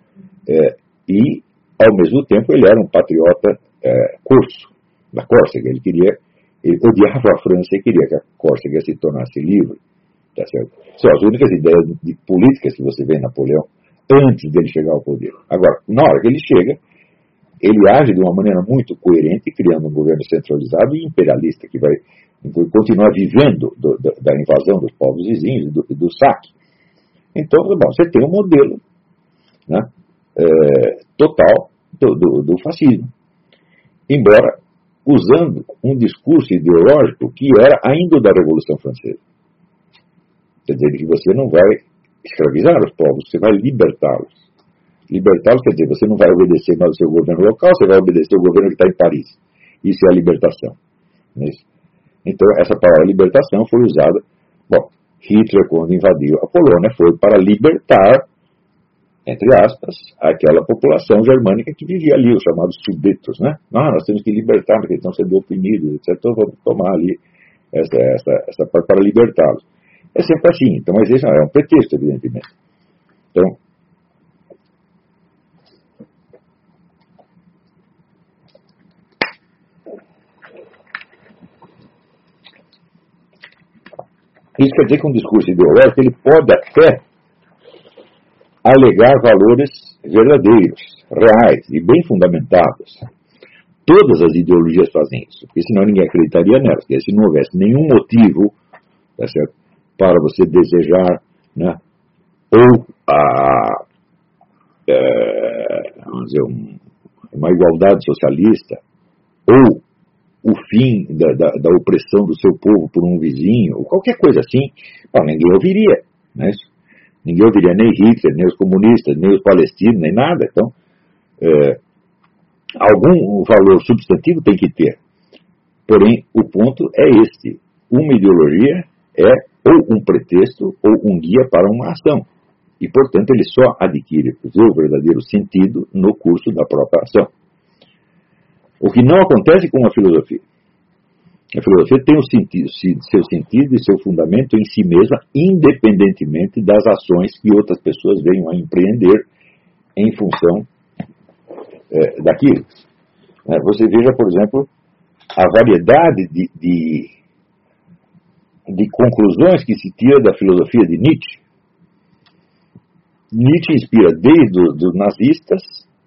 E, ao mesmo tempo, ele era um patriota corso, da Córcega. Ele odiava a França e queria que a Córcega se tornasse livre. Tá certo? São as únicas ideias políticas que você vê em Napoleão antes dele chegar ao poder. Agora, na hora que ele chega, ele age de uma maneira muito coerente, criando um governo centralizado e imperialista, que vai continuar vivendo da invasão dos povos vizinhos, do saque. Então, bom, você tem um modelo, né, total do fascismo, embora usando um discurso ideológico que era ainda da Revolução Francesa. Quer dizer, que você não vai escravizar os povos, você vai libertá-los. Libertá-los quer dizer, você não vai obedecer mais ao seu governo local, você vai obedecer ao governo que está em Paris. Isso é a libertação. Não é isso? Então, essa palavra libertação foi usada. Bom, Hitler, quando invadiu a Polônia, foi para libertar, entre aspas, aquela população germânica que vivia ali, os chamados Sudetos, né? Nós temos que libertar, porque estão sendo oprimidos, etc. Então, vamos tomar ali essa parte para libertá-los. É sempre assim. Então, mas isso é um pretexto, evidentemente. Então, isso quer dizer que um discurso ideológico ele pode até alegar valores verdadeiros, reais e bem fundamentados. Todas as ideologias fazem isso, porque senão ninguém acreditaria nelas. Porque se não houvesse nenhum motivo, tá certo, para você desejar, né, ou vamos dizer, uma igualdade socialista, ou o fim da opressão do seu povo por um vizinho, ou qualquer coisa assim, ninguém ouviria. Né? Ninguém ouviria nem Hitler, nem os comunistas, nem os palestinos, nem nada. Então, algum valor substantivo tem que ter. Porém, o ponto é este. Uma ideologia é ou um pretexto ou um guia para uma ação. E, portanto, ele só adquire o seu verdadeiro sentido no curso da própria ação. O que não acontece com a filosofia. A filosofia tem seu sentido e seu fundamento em si mesma, independentemente das ações que outras pessoas venham a empreender em função daquilo. Você veja, por exemplo, a variedade de conclusões que se tira da filosofia de Nietzsche. Nietzsche inspira desde os nazistas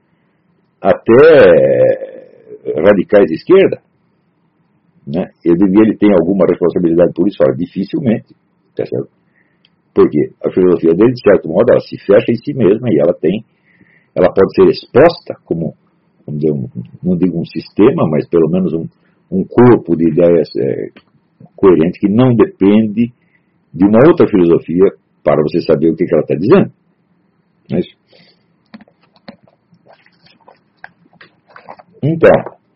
até radicais de esquerda, né? Ele tem alguma responsabilidade por isso? Dificilmente, tá certo? Porque a filosofia dele, de certo modo, ela se fecha em si mesma e ela pode ser exposta como, vamos dizer, não digo um sistema, mas pelo menos um corpo de ideias coerente que não depende de uma outra filosofia para você saber o que ela está dizendo. É isso. Então,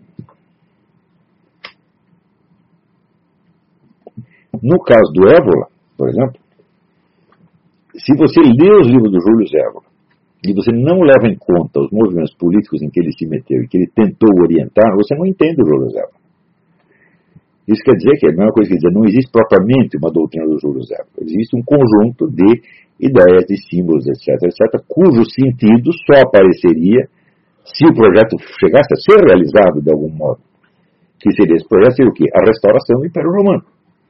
no caso do Évola, por exemplo, se você lê os livros do Júlio Évola e você não leva em conta os movimentos políticos em que ele se meteu e que ele tentou orientar, você não entende o Júlio Évola. Isso quer dizer que é a mesma coisa que dizer, não existe propriamente uma doutrina do Júlio Évola. Existe um conjunto de ideias, de símbolos, etc., cujo sentido só apareceria se o projeto chegasse a ser realizado de algum modo. Que seria esse projeto? Seria o quê? A restauração do Império Romano.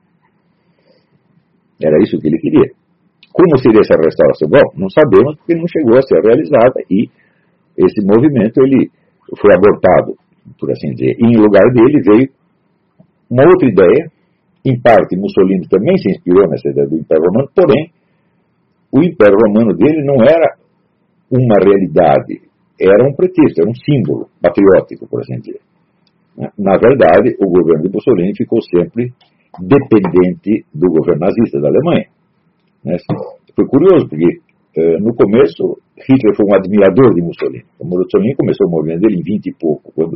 Era isso que ele queria. Como seria essa restauração? Bom, não sabemos porque não chegou a ser realizada e esse movimento ele foi abortado, por assim dizer. E em lugar dele veio uma outra ideia, em parte Mussolini também se inspirou nessa ideia do Império Romano, porém o Império Romano dele não era uma realidade, era um pretexto, era um símbolo patriótico, por assim dizer. Na verdade, o governo de Mussolini ficou sempre dependente do governo nazista da Alemanha. Foi curioso, porque no começo Hitler foi um admirador de Mussolini. O Mussolini começou o movimento dele em 20 e pouco, quando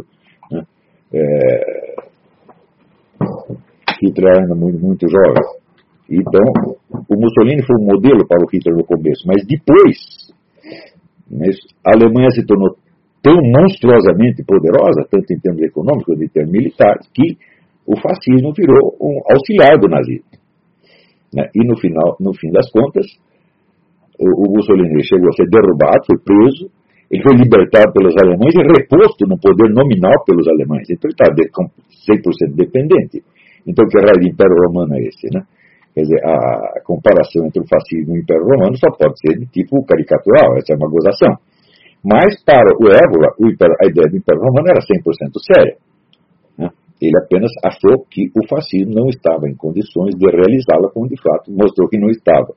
Hitler era ainda muito jovem. Então, o Mussolini foi um modelo para o Hitler no começo, mas depois a Alemanha se tornou tão monstruosamente poderosa, tanto em termos econômicos quanto em termos militares, que o fascismo virou um auxiliar do nazismo. E no fim das contas, o Mussolini chegou a ser derrubado, foi preso, ele foi libertado pelos alemães e reposto no poder nominal pelos alemães. Então ele está 100% dependente. Então que raio de Império Romano é esse, né? Quer dizer, a comparação entre o fascismo e o Império Romano só pode ser de tipo caricatural, essa é uma gozação. Mas para o Évola, a ideia do Império Romano era 100% séria. Ele apenas achou que o fascismo não estava em condições de realizá-la, como de fato mostrou que não estava.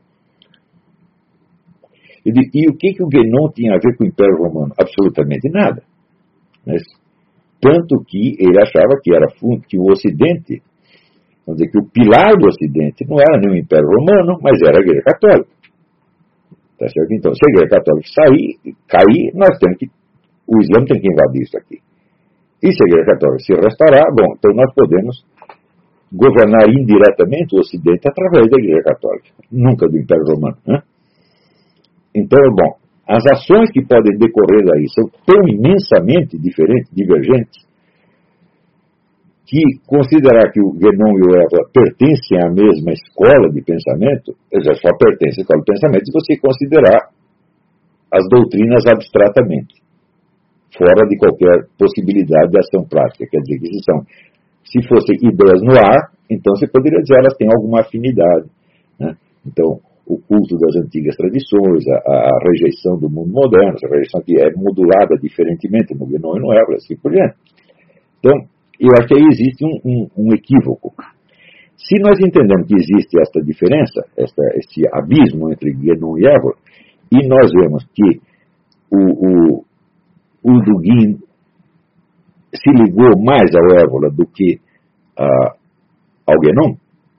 E o que o Guénon tinha a ver com o Império Romano? Absolutamente nada. Tanto que ele achava que o Ocidente, vamos dizer que o pilar do Ocidente não era nem o Império Romano, mas era a Igreja Católica. Tá certo? Então, se a Igreja Católica cair, o Islã tem que invadir isso aqui. E se a Igreja Católica se restaurar, bom, então nós podemos governar indiretamente o Ocidente através da Igreja Católica, nunca do Império Romano. Então, bom, as ações que podem decorrer daí são tão imensamente diferentes, divergentes, que considerar que o Guénon e o Évola pertencem à mesma escola de pensamento, só pertencem à escola de pensamento se você considerar as doutrinas abstratamente, fora de qualquer possibilidade de ação prática. Quer dizer, que se fossem ideias no ar, então você poderia dizer que elas têm alguma afinidade. Então, o culto das antigas tradições, a rejeição do mundo moderno, essa rejeição que é modulada diferentemente no Guénon e no Évola, assim por diante. Então, eu acho que aí existe um equívoco. Se nós entendemos que existe esta diferença, esse abismo entre Guénon e Évola, e nós vemos que o Dugin se ligou mais ao Évola do que ao Guénon,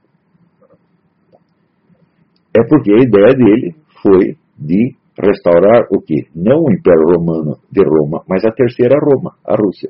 é porque a ideia dele foi de restaurar o quê? Não o Império Romano de Roma, mas a terceira Roma, a Rússia.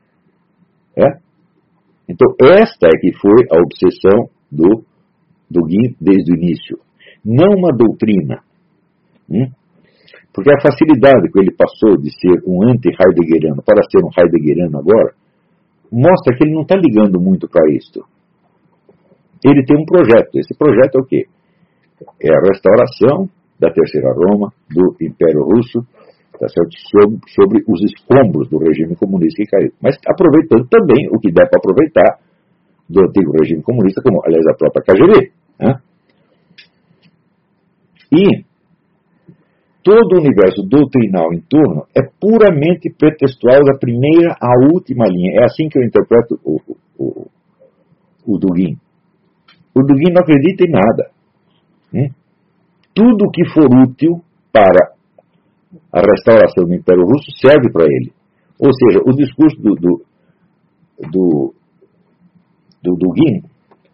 Então esta é que foi a obsessão do Dugin desde o início. Não uma doutrina. Porque a facilidade que ele passou de ser um anti-heideggeriano para ser um heideggeriano agora, mostra que ele não está ligando muito para isto. Ele tem um projeto. Esse projeto é o quê? É a restauração da Terceira Roma, do Império Russo, tá certo? Sobre os escombros do regime comunista que caiu. Mas aproveitando também o que der para aproveitar do antigo regime comunista, como, aliás, a própria KGB. todo o universo doutrinal em torno é puramente pretextual da primeira à última linha. É assim que eu interpreto o Dugin. O Dugin não acredita em nada. Tudo que for útil para a restauração do Império Russo serve para ele. Ou seja, o discurso do Dugin,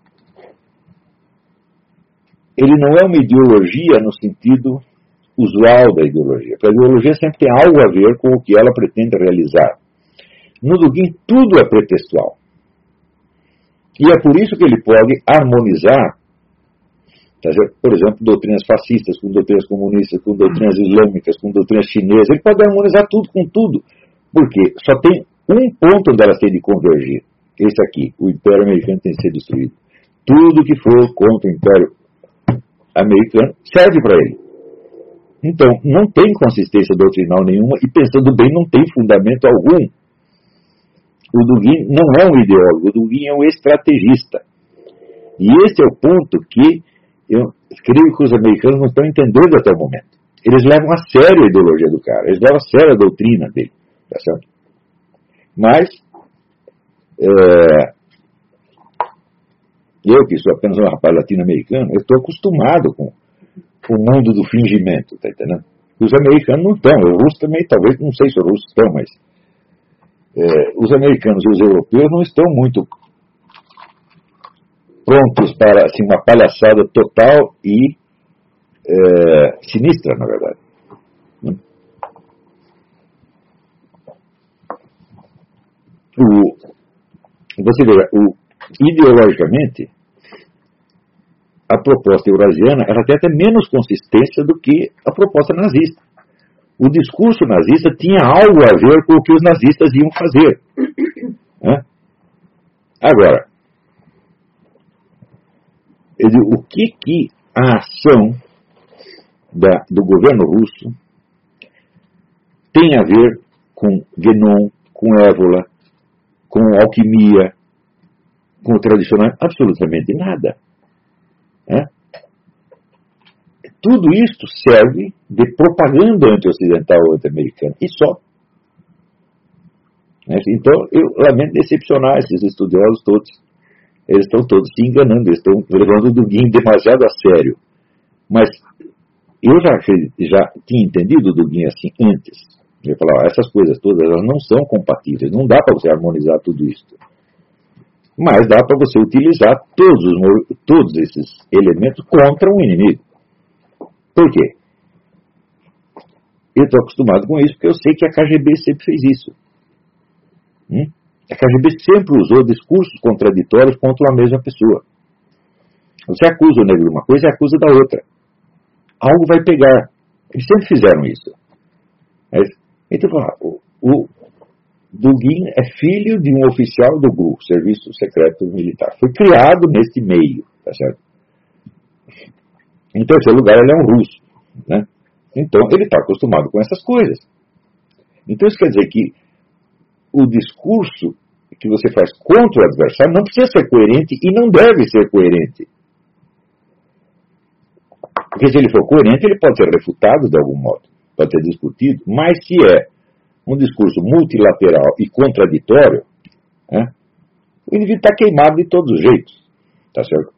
ele não é uma ideologia no sentido usual da ideologia, porque a ideologia sempre tem algo a ver com o que ela pretende realizar. No Dugin, tudo é pretextual. E é por isso que ele pode harmonizar, por exemplo, doutrinas fascistas com doutrinas comunistas, com doutrinas islâmicas, com doutrinas chinesas. Ele pode harmonizar tudo com tudo, porque só tem um ponto onde elas têm de convergir. Esse aqui, o Império Americano tem que ser destruído. Tudo que for contra o Império Americano serve para ele. Então, não tem consistência doutrinal nenhuma e, pensando bem, não tem fundamento algum. O Dugin não é um ideólogo, o Dugin é um estrategista. E esse é o ponto que eu creio que os americanos não estão entendendo até o momento. Eles levam a sério a ideologia do cara, eles levam a sério a doutrina dele. Tá certo? Mas, eu que sou apenas um rapaz latino-americano, eu estou acostumado com o mundo do fingimento, tá entendendo? Os americanos não estão, os russos também, talvez, não sei se os russos estão, mas os americanos e os europeus não estão muito prontos para assim, uma palhaçada total e sinistra, na verdade. Você veja, ideologicamente, a proposta eurasiana ela tem até menos consistência do que a proposta nazista. O discurso nazista tinha algo a ver com o que os nazistas iam fazer. Agora, o que a ação do governo russo tem a ver com Guénon, com évola, com alquimia, com o tradicional? Absolutamente nada. Tudo isto serve de propaganda anti-ocidental ou anti-americana, e só. Então, eu lamento decepcionar esses estudiosos todos. Eles estão todos se enganando, eles estão levando o Dugin demasiado a sério. Mas eu já tinha entendido o Dugin assim antes. Eu falava, essas coisas todas elas não são compatíveis, não dá para você harmonizar tudo isso. Mas dá para você utilizar todos esses elementos contra um inimigo. Por quê? Eu estou acostumado com isso porque eu sei que a KGB sempre fez isso. A KGB sempre usou discursos contraditórios contra a mesma pessoa. Você acusa o negro de uma coisa e acusa da outra. Algo vai pegar. Eles sempre fizeram isso. Então, o Dugin é filho de um oficial do GRU, Serviço Secreto Militar. Foi criado neste meio, tá certo? Em terceiro lugar, ele é um russo, né? Então, ele está acostumado com essas coisas. Então, isso quer dizer que o discurso que você faz contra o adversário não precisa ser coerente e não deve ser coerente. Porque se ele for coerente, ele pode ser refutado de algum modo, pode ser discutido, mas se é um discurso multilateral e contraditório, o indivíduo está queimado de todos os jeitos, tá certo?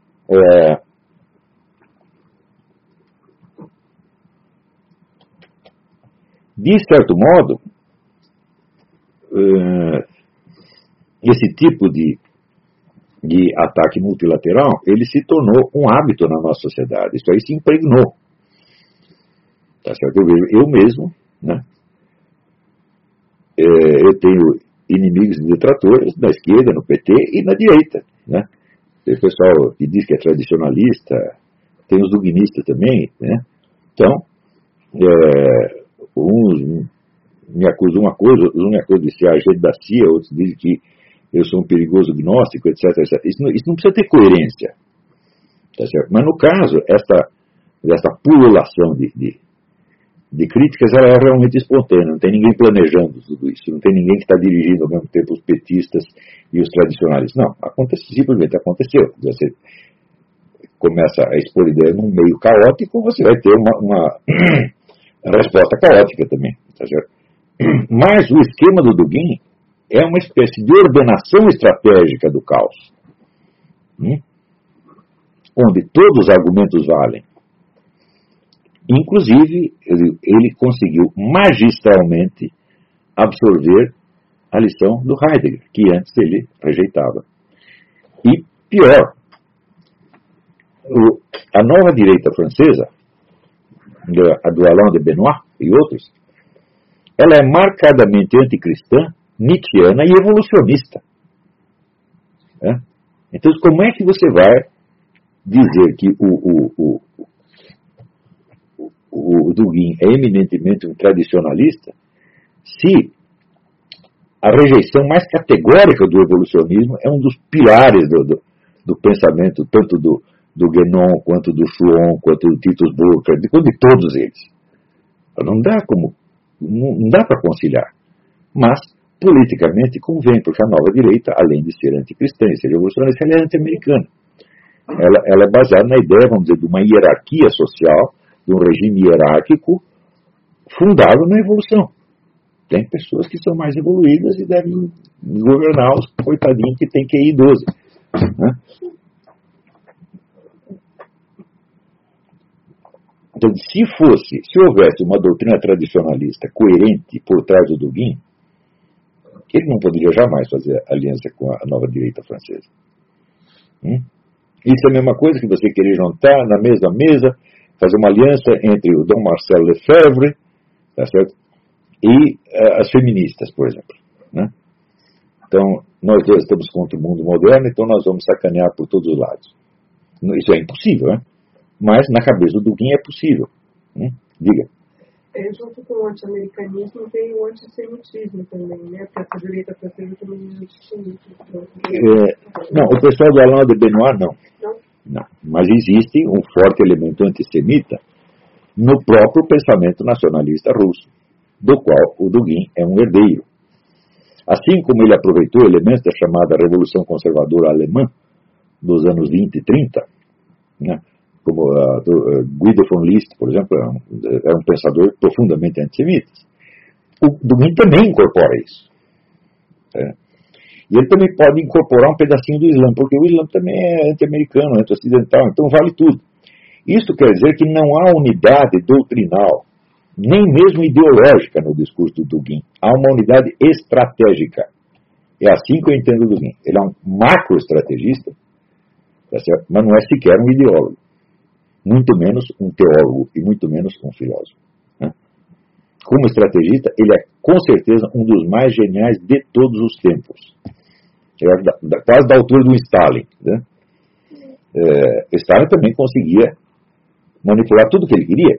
De certo modo, esse tipo de ataque multilateral, ele se tornou um hábito na nossa sociedade. Isso aí se impregnou. Tá certo? Eu vejo, eu mesmo, né? Eu tenho inimigos e detratores na esquerda, no PT e na direita, né? Tem pessoal que diz que é tradicionalista, tem os duguinistas também, né? Então, uns me acusam uma coisa, outros me acusam de ser agente da CIA, outros dizem que eu sou um perigoso gnóstico, etc. Isso não precisa ter coerência. Tá certo? Mas no caso, essa pululação de críticas, ela é realmente espontânea, não tem ninguém planejando tudo isso, não tem ninguém que está dirigindo ao mesmo tempo os petistas e os tradicionalistas. Não, simplesmente aconteceu. Você começa a expor ideias num meio caótico, você vai ter A resposta caótica também. Tá certo? Mas o esquema do Dugin é uma espécie de ordenação estratégica do caos, onde todos os argumentos valem. Inclusive, ele conseguiu magistralmente absorver a lição do Heidegger, que antes ele rejeitava. E pior, a nova direita francesa, a do Alain de Benoist e outros, ela é marcadamente anticristã, nietzschiana e evolucionista. Então, como é que você vai dizer que o Dugin é eminentemente um tradicionalista se a rejeição mais categórica do evolucionismo é um dos pilares do pensamento, tanto do Guénon, quanto do Schwann, quanto do Titus Burckhardt, de todos eles. Não dá para conciliar. Mas, politicamente, convém, porque a nova direita, além de ser anticristã e ser revolucionista, ela é anti-americana. Ela é baseada na ideia, vamos dizer, de uma hierarquia social, de um regime hierárquico fundado na evolução. Tem pessoas que são mais evoluídas e devem governar os coitadinhos que têm QI 12. Então, se houvesse uma doutrina tradicionalista coerente por trás do Dugin, ele não poderia jamais fazer aliança com a nova direita francesa. Isso é a mesma coisa que você querer juntar na mesma mesa, fazer uma aliança entre o Dom Marcel Lefebvre, tá certo? E as feministas, por exemplo. Então, nós dois estamos contra o mundo moderno, então nós vamos sacanear por todos os lados. Isso é impossível, mas na cabeça do Dugin é possível. Diga. Junto com o anti-americanismo tem o antissemitismo também, né? Porque essa direita francesa também é antissemita. Não, o pessoal do Alain de Benoist não. Mas existe um forte elemento antissemita no próprio pensamento nacionalista russo, do qual o Dugin é um herdeiro. Assim como ele aproveitou elementos da chamada Revolução Conservadora Alemã dos anos 20 e 30, como Guido von List, por exemplo, era um pensador profundamente antissemita. O Dugin também incorpora isso. E ele também pode incorporar um pedacinho do Islã, porque o Islã também é anti-americano, anti-ocidental, então vale tudo. Isso quer dizer que não há unidade doutrinal, nem mesmo ideológica no discurso do Dugin. Há uma unidade estratégica. É assim que eu entendo o Dugin. Ele é um macroestrategista, tá certo? Mas não é sequer um ideólogo. Muito menos um teólogo e muito menos um filósofo. Como estrategista, ele é com certeza um dos mais geniais de todos os tempos. Quase da altura do Stalin. Stalin também conseguia manipular tudo o que ele queria.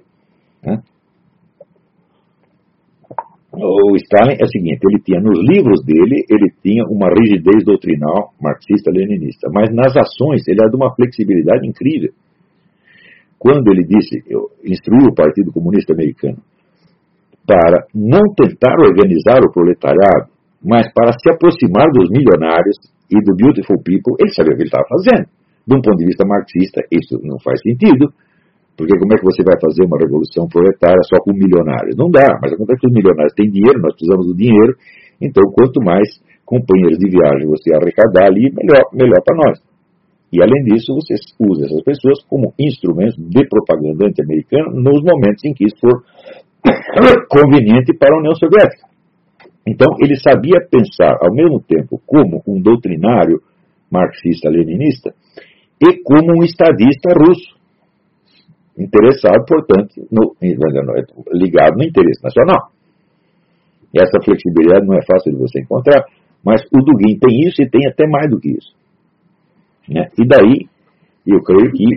O Stalin é o seguinte, ele tinha nos livros dele, ele tinha uma rigidez doutrinal marxista-leninista, mas nas ações ele era de uma flexibilidade incrível. Quando ele disse, instruiu o Partido Comunista Americano para não tentar organizar o proletariado, mas para se aproximar dos milionários e do beautiful people, ele sabia o que ele estava fazendo. De um ponto de vista marxista, isso não faz sentido, porque como é que você vai fazer uma revolução proletária só com milionários? Não dá, mas acontece que os milionários têm dinheiro, nós precisamos do dinheiro, então quanto mais companheiros de viagem você arrecadar ali, melhor para nós. E além disso, você usa essas pessoas como instrumentos de propaganda anti-americana nos momentos em que isso for conveniente para a União Soviética. Então, ele sabia pensar ao mesmo tempo como um doutrinário marxista-leninista e como um estadista russo, interessado, portanto, ligado no interesse nacional. E essa flexibilidade não é fácil de você encontrar, mas o Dugin tem isso e tem até mais do que isso. E daí, eu creio que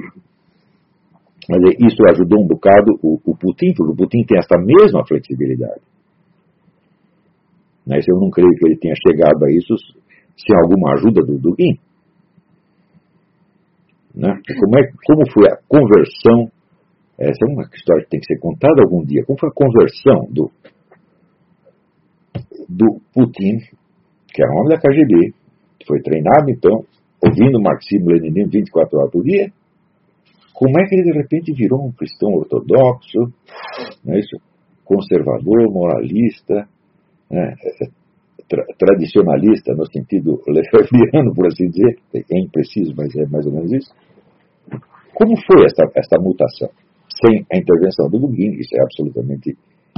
isso ajudou um bocado o Putin, porque o Putin tem essa mesma flexibilidade. Eu não creio que ele tenha chegado a isso sem alguma ajuda do Dugin. Como foi a conversão? Essa é uma história que tem que ser contada algum dia. Como foi a conversão do Putin, que era um homem da KGB, que foi treinado, então, ouvindo marxismo-leninismo 24 horas por dia? Como é que ele, de repente, virou um cristão ortodoxo? conservador, moralista, né, tradicionalista, no sentido lefebvriano, por assim dizer, é impreciso, mas é mais ou menos isso. Como foi esta mutação? Sem a intervenção do Dugin, isso é absolutamente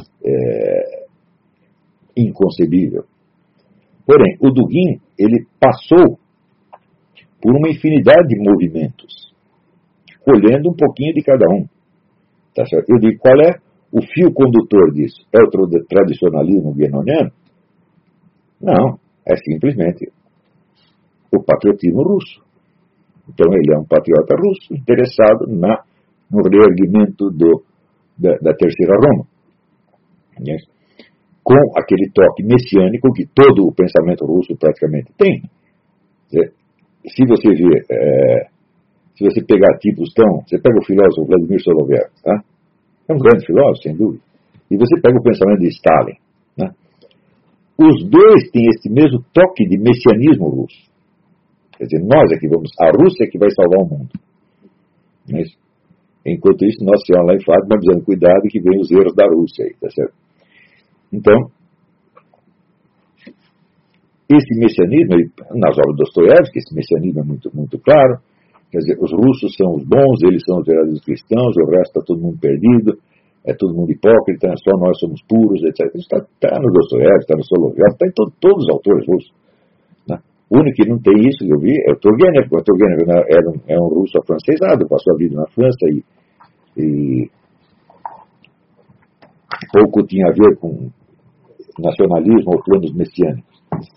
inconcebível. Porém, o Dugin, ele passou por uma infinidade de movimentos, colhendo um pouquinho de cada um. Tá certo? Eu digo, qual é o fio condutor disso? É o tradicionalismo guénoniano? Não, é simplesmente o patriotismo russo. Então ele é um patriota russo interessado no reerguimento da Terceira Roma. Né? Com aquele toque messiânico que todo o pensamento russo praticamente tem. Se você ver, se você pegar tipos você pega o filósofo Vladimir Solovyov, tá? É um grande filósofo, sem dúvida, e você pega o pensamento de Stalin, né? Os dois têm esse mesmo toque de messianismo russo. Quer dizer, a Rússia é que vai salvar o mundo. Não é isso? Enquanto isso, nós estamos lá em Fátima dizendo, cuidado que vem os erros da Rússia aí, tá certo? Então, esse messianismo, nas obras de Dostoiévski, esse messianismo é muito, muito claro. Quer dizer, os russos são os bons, eles são os verdadeiros cristãos, o resto está todo mundo perdido, é todo mundo hipócrita, só nós somos puros, etc. Isso está no Dostoiévski, está no Solovyov, está em todos os autores russos. Né? O único que não tem isso que eu vi é o Turgenev, porque o Turgenev é um russo afrancesado, passou a vida na França e pouco tinha a ver com nacionalismo ou planos messiânicos.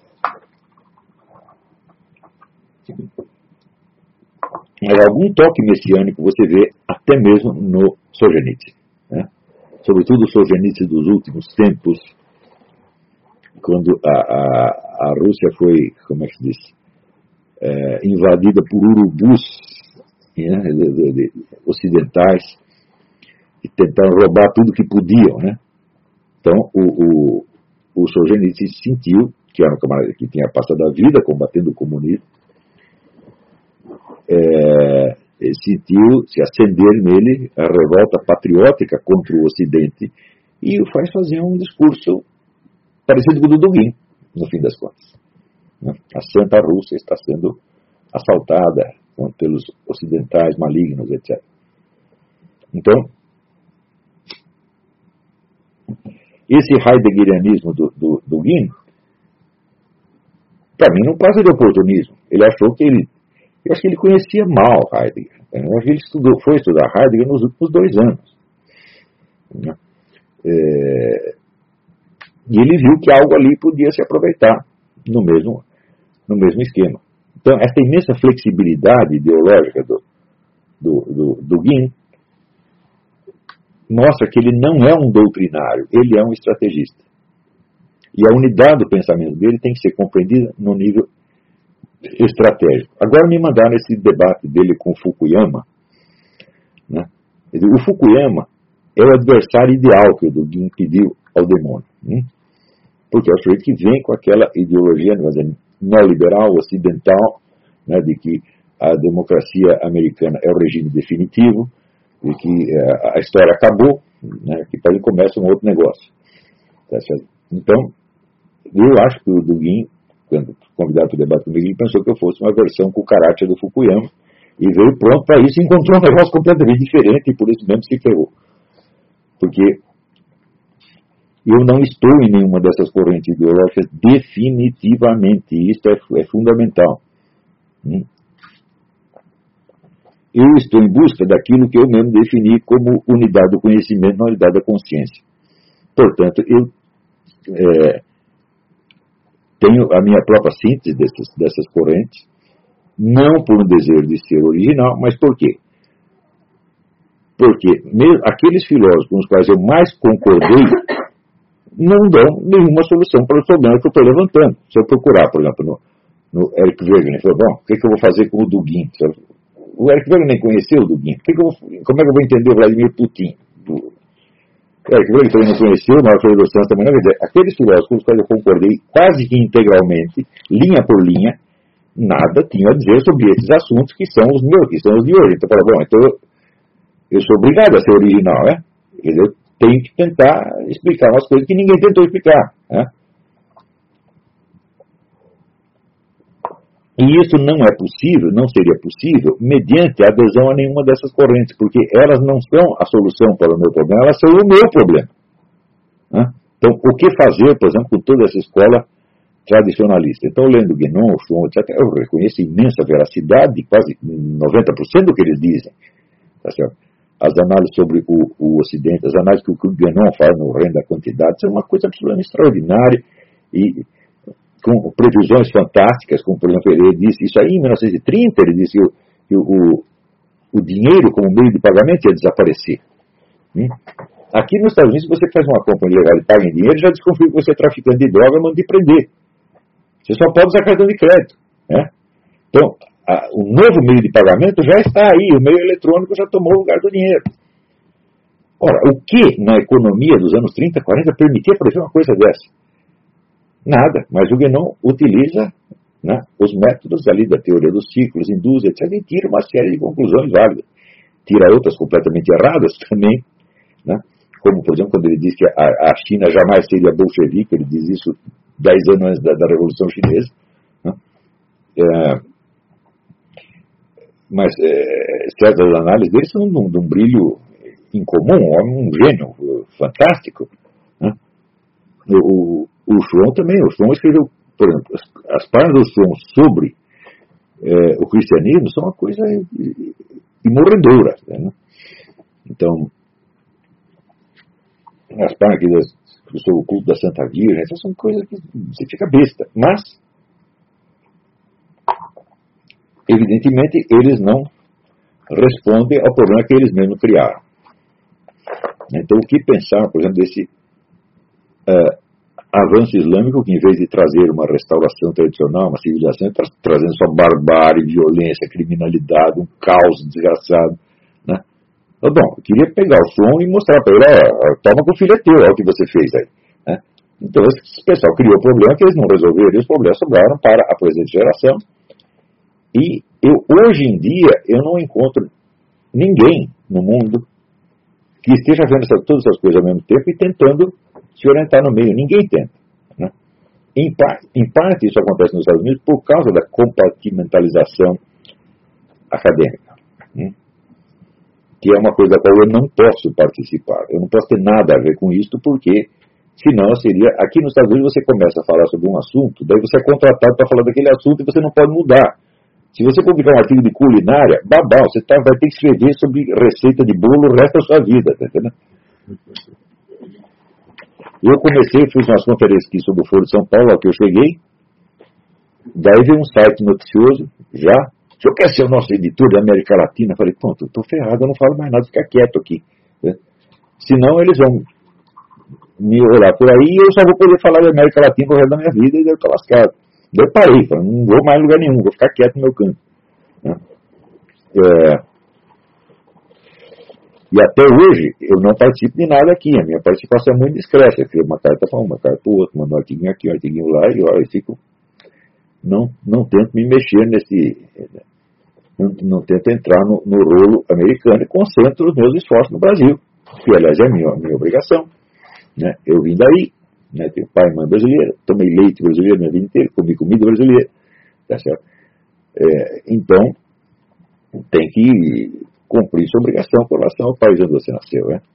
Mas algum toque messiânico você vê até mesmo no Solzhenitsyn, né? Sobretudo o Solzhenitsyn dos últimos tempos, quando a Rússia foi, como é que se diz, invadida por urubus, né, ocidentais, e tentaram roubar tudo que podiam, né? Então o Solzhenitsyn sentiu, que era um camarada que tinha passado a vida combatendo o comunismo, sentiu se acender nele a revolta patriótica contra o Ocidente e o faz fazer um discurso parecido com o do Dugin, no fim das contas. Né? A Santa Rússia está sendo assaltada pelos ocidentais malignos, etc. Então, esse heideggerianismo do Dugin, para mim, não passa de oportunismo. Ele achou que eu acho que ele conhecia mal Heidegger. Eu acho que ele foi estudar Heidegger nos últimos 2 anos. Né? E ele viu que algo ali podia se aproveitar no mesmo esquema. Então, essa imensa flexibilidade ideológica do Dugin mostra que ele não é um doutrinário, ele é um estrategista. E a unidade do pensamento dele tem que ser compreendida no nível estratégico. Agora me mandaram esse debate dele com Fukuyama. Né? O Fukuyama é o adversário ideal que o Dugin pediu ao demônio. Porque é o sujeito que vem com aquela ideologia neoliberal, ocidental, né, de que a democracia americana é o regime definitivo, de que a história acabou, né, que para ele começa um outro negócio. Tá certo? Então, eu acho que o Dugin, quando convidado para o debate comigo, ele pensou que eu fosse uma versão cucaracha do Fukuyama e veio pronto para isso e encontrou um negócio completamente diferente e por isso mesmo se ferrou. Porque eu não estou em nenhuma dessas correntes ideológicas definitivamente, e isso é fundamental. Eu estou em busca daquilo que eu mesmo defini como unidade do conhecimento na unidade da consciência. Portanto, eu tenho a minha própria síntese dessas correntes, não por um desejo de ser original, mas por quê? Porque aqueles filósofos com os quais eu mais concordei não dão nenhuma solução para o problema que eu estou levantando. Se eu procurar, por exemplo, no Eric Wegener, falou, bom, o que eu vou fazer com o Dugin? O Eric Wegener nem conheceu o Dugin. Como é que eu vou entender o Vladimir Putin? O Eric Wegener também não conheceu, o Marcelo dos Santos também não. Quer dizer, aqueles filósofos com os quais eu concordei quase que integralmente, linha por linha, nada tinha a dizer sobre esses assuntos que são os meus, que são os de hoje. Então, eu falo, bom, então eu sou obrigado a ser original, né? Quer dizer, tenho que tentar explicar umas coisas que ninguém tentou explicar, né? E isso não é possível, não seria possível, mediante a adesão a nenhuma dessas correntes, porque elas não são a solução para o meu problema, elas são o meu problema, né? Então, o que fazer, por exemplo, com toda essa escola tradicionalista? Então, lendo Guénon, Schwann, etc., eu reconheço imensa veracidade, quase 90% do que eles dizem, tá certo? As análises sobre o Ocidente, as análises que o Guénon faz no Reino da Quantidade, são uma coisa absolutamente extraordinária e com previsões fantásticas, como, por exemplo, ele disse isso aí em 1930, ele disse que o dinheiro como meio de pagamento ia desaparecer. Aqui nos Estados Unidos, se você faz uma compra ilegal e paga em dinheiro, já desconfia que você é traficante de droga, manda de prender. Você só pode usar cartão de crédito, né? Então, o novo meio de pagamento já está aí, o meio eletrônico já tomou o lugar do dinheiro. Ora, o que na economia dos anos 30, 40 permitia, por exemplo, uma coisa dessa? Nada, mas o Guénon utiliza, né, os métodos ali da teoria dos ciclos, induz, etc., e tira uma série de conclusões válidas. Tira outras completamente erradas também, né, como, por exemplo, quando ele diz que a China jamais seria bolchevique, ele diz isso 10 anos antes da Revolução Chinesa, né, mas certas análises dele são de um brilho incomum, um gênio fantástico, né. O Schwann também, o Schwann escreveu, por exemplo, as páginas do Schwann sobre o cristianismo são uma coisa imorredora, né? Então, as páginas aqui sobre o culto da Santa Virgem, essas são coisas que você fica besta, mas evidentemente eles não respondem ao problema que eles mesmos criaram. Então, o que pensar, por exemplo, desse avanço islâmico que, em vez de trazer uma restauração tradicional, uma civilização, está trazendo só barbárie, violência, criminalidade, um caos desgraçado, né? Bom, eu queria pegar o som e mostrar para ele, toma que o filho é teu, olha o que você fez aí, né? Então, esse pessoal criou o problema que eles não resolveram, e os problemas sobraram para a presente geração. E hoje em dia, eu não encontro ninguém no mundo que esteja vendo todas essas coisas ao mesmo tempo e tentando se orientar no meio. Ninguém tenta, né? Em parte isso acontece nos Estados Unidos por causa da compartimentalização acadêmica, né? Que é uma coisa da qual eu não posso participar. Eu não posso ter nada a ver com isso, porque senão seria... Aqui nos Estados Unidos você começa a falar sobre um assunto, daí você é contratado para falar daquele assunto e você não pode mudar. Se você publicar um artigo de culinária, babau, você vai ter que escrever sobre receita de bolo o resto da sua vida, tá entendendo? Eu fiz umas conferências aqui sobre o Foro de São Paulo, ao que eu cheguei, daí veio um site noticioso, já, o senhor quer ser o nosso editor da América Latina? Eu falei, pronto, eu estou ferrado, eu não falo mais nada, fica quieto aqui, né? Senão eles vão me olhar por aí e eu só vou poder falar da América Latina pro resto da minha vida e eu estou lascado. Daí eu parei, falei, não vou mais em lugar nenhum, vou ficar quieto no meu canto, né? E até hoje, eu não participo de nada aqui. A minha participação é muito discreta. Eu escrevo uma carta para um, uma carta para o outro, mando um artiguinho aqui, um artiguinho lá, e olha, eu fico... Não tento me mexer nesse... Não tento entrar no rolo americano e concentro os meus esforços no Brasil, que, aliás, é a minha obrigação, né? Eu vim daí, né? Tenho pai e mãe brasileira, tomei leite brasileiro a minha vida inteira, comi comida brasileira, tá certo? Então, tem que cumprir sua obrigação com relação ao país onde você nasceu, né?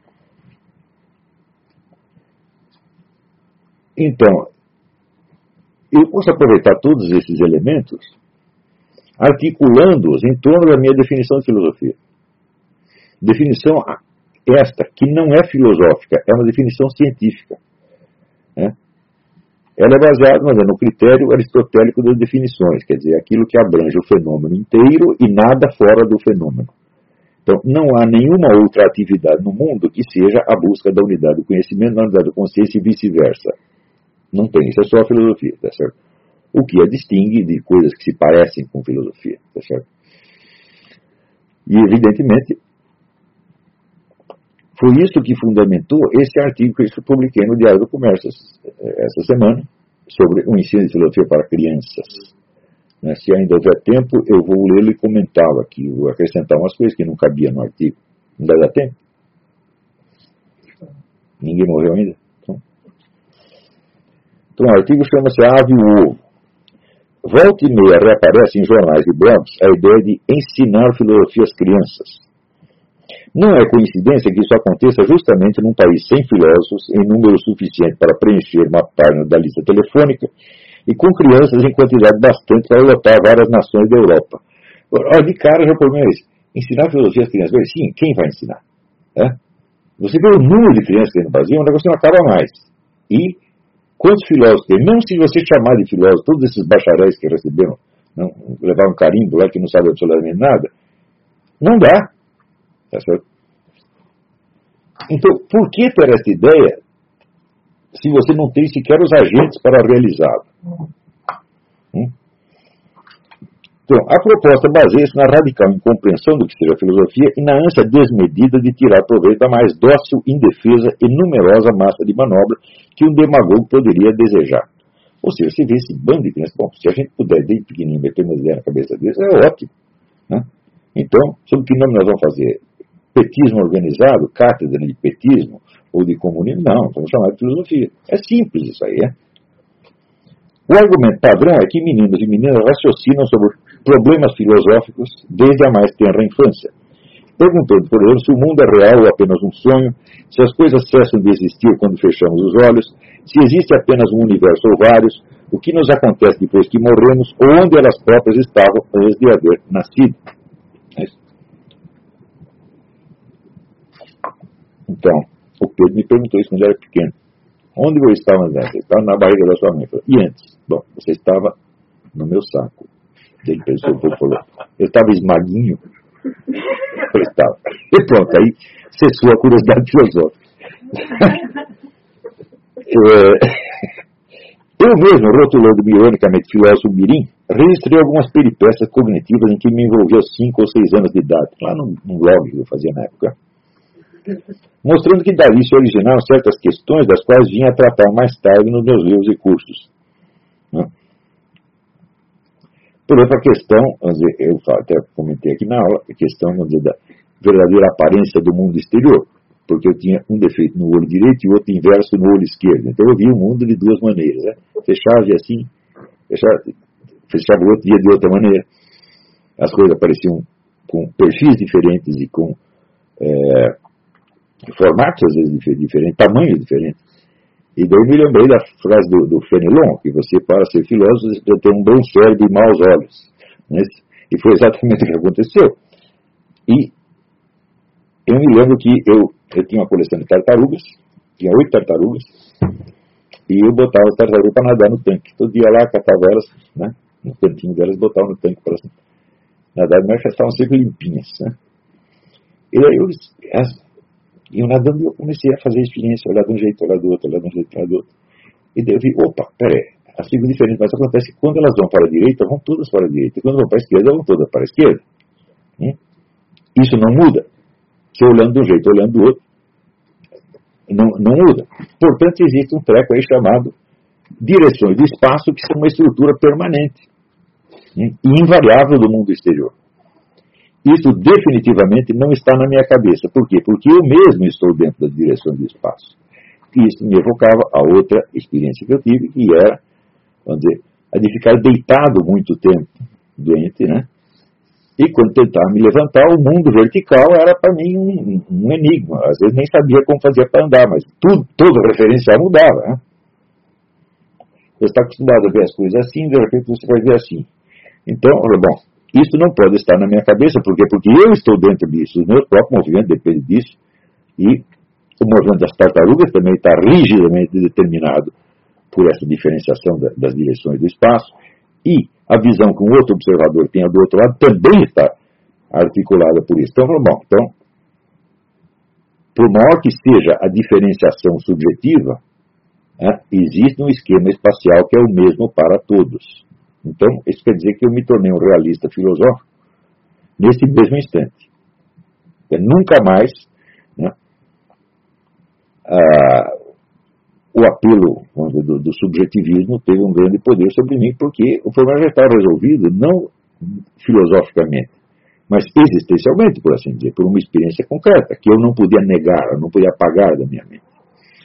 Então, eu posso aproveitar todos esses elementos articulando-os em torno da minha definição de filosofia. Definição esta, que não é filosófica, é uma definição científica, né? Ela é baseada no critério aristotélico das definições, quer dizer, aquilo que abrange o fenômeno inteiro e nada fora do fenômeno. Então, não há nenhuma outra atividade no mundo que seja a busca da unidade do conhecimento, da unidade da consciência e vice-versa. Não tem, isso é só a filosofia, tá certo? O que a distingue de coisas que se parecem com filosofia, tá certo? E, evidentemente, foi isso que fundamentou esse artigo que eu publiquei no Diário do Comércio essa semana, sobre o ensino de filosofia para crianças. Se ainda houver tempo, eu vou lê-lo e comentá-lo aqui, vou acrescentar umas coisas que não cabia no artigo. Não vai dar tempo? Ninguém morreu ainda? Então o artigo chama-se A Ave e o Ovo. Volta e meia reaparece em jornais e blogs a ideia de ensinar filosofia às crianças. Não é coincidência que isso aconteça justamente num país sem filósofos em número suficiente para preencher uma página da lista telefônica e com crianças em quantidade bastante para lotar várias nações da Europa. Olha, de cara já o problema é esse. Ensinar filosofia às crianças. Sim, quem vai ensinar? Você vê o número de crianças que tem no Brasil, é um negócio que não acaba mais. E quantos filósofos tem? Mesmo se você chamar de filósofo todos esses bacharéis que receberam, levaram um carimbo lá que não sabe absolutamente nada, não dá. Tá certo? Então, por que ter esta ideia se você não tem sequer os agentes para realizá-la? Então, a proposta baseia-se na radical incompreensão do que seja filosofia e na ânsia desmedida de tirar proveito da mais dócil, indefesa e numerosa massa de manobra que um demagogo poderia desejar. Ou seja, você vê esse bando de crianças, bom, se a gente puder, desde pequenininho, meter uma ideia na cabeça deles, é ótimo. Né? Então, sob que nome nós vamos fazer? Petismo organizado, cátedra de petismo ou de comunismo? Não, vamos chamar de filosofia. É simples isso aí, O argumento padrão é que meninos e meninas raciocinam sobre problemas filosóficos desde a mais tenra infância, perguntando, por exemplo, se o mundo é real ou apenas um sonho, se as coisas cessam de existir quando fechamos os olhos, se existe apenas um universo ou vários, o que nos acontece depois que morremos, ou onde elas próprias estavam antes de haver nascido. Então, o Pedro me perguntou isso quando eu era pequeno. Onde eu estava antes? Eu estava na barriga da sua mãe. Falei, e antes? Bom, você estava no meu saco. Ele pensou um pouco e falou, eu estava esmaguinho? Eu estava. E pronto, aí cessou a curiosidade filosófica. Eu mesmo, rotulando-me ironicamente filósofo mirim, registrei algumas peripécias cognitivas em que me envolvi aos 5 ou 6 anos de idade, lá num blog que eu fazia na época, mostrando que dali se originaram certas questões das quais vinha a tratar mais tarde nos meus livros e cursos. Por exemplo, a questão, vamos dizer, eu até comentei aqui na aula, a questão, vamos dizer, da verdadeira aparência do mundo exterior, porque eu tinha um defeito no olho direito e outro inverso no olho esquerdo. Então eu via o mundo de duas maneiras. Fechava assim, fechava o outro dia de outra maneira. As coisas apareciam com perfis diferentes e com formatos às vezes diferentes, tamanhos diferentes. E daí me lembrei da frase do Fenelon, que você, para ser filósofo, você tem um bom cérebro e maus olhos. Né? E foi exatamente o que aconteceu. E eu me lembro que eu tinha uma coleção de tartarugas, tinha 8 tartarugas, e eu botava as tartarugas para nadar no tanque. Todo dia lá, catava elas, né, no cantinho delas, botava no tanque para nadar, mas elas estavam sempre limpinhas. Né? E daí eu nadando, eu comecei a fazer experiência, olhar de um jeito, olhar do outro, olhar de um jeito, olhar do outro. E daí eu vi, opa, peraí, as ficam diferentes, mas acontece que quando elas vão para a direita, vão todas para a direita, e quando vão para a esquerda, vão todas para a esquerda. Isso não muda. Se eu olhando de um jeito, olhando do outro, não muda. Portanto, existe um treco aí chamado direções do espaço, que são uma estrutura permanente e invariável do mundo exterior. Isso definitivamente não está na minha cabeça. Por quê? Porque eu mesmo estou dentro das direções do espaço. E isso me evocava a outra experiência que eu tive, que era, vamos dizer, a de ficar deitado muito tempo, doente, né? E quando tentava me levantar, o mundo vertical era para mim um enigma. Às vezes nem sabia como fazia para andar, mas todo referencial mudava. Né? Você está acostumado a ver as coisas assim, de repente você vai ver assim. Então, bom, isso não pode estar na minha cabeça, porque eu estou dentro disso, os meus próprios movimentos dependem disso, e o movimento das tartarugas também está rigidamente determinado por essa diferenciação das direções do espaço, e a visão que um outro observador tenha do outro lado também está articulada por isso. Então, bom, por maior que seja a diferenciação subjetiva, existe um esquema espacial que é o mesmo para todos. Então, isso quer dizer que eu me tornei um realista filosófico nesse mesmo instante. Nunca mais, né, o apelo, vamos dizer, do subjetivismo teve um grande poder sobre mim, porque o problema já estava resolvido, não filosoficamente, mas existencialmente, por assim dizer, por uma experiência concreta, que eu não podia negar, eu não podia apagar da minha mente.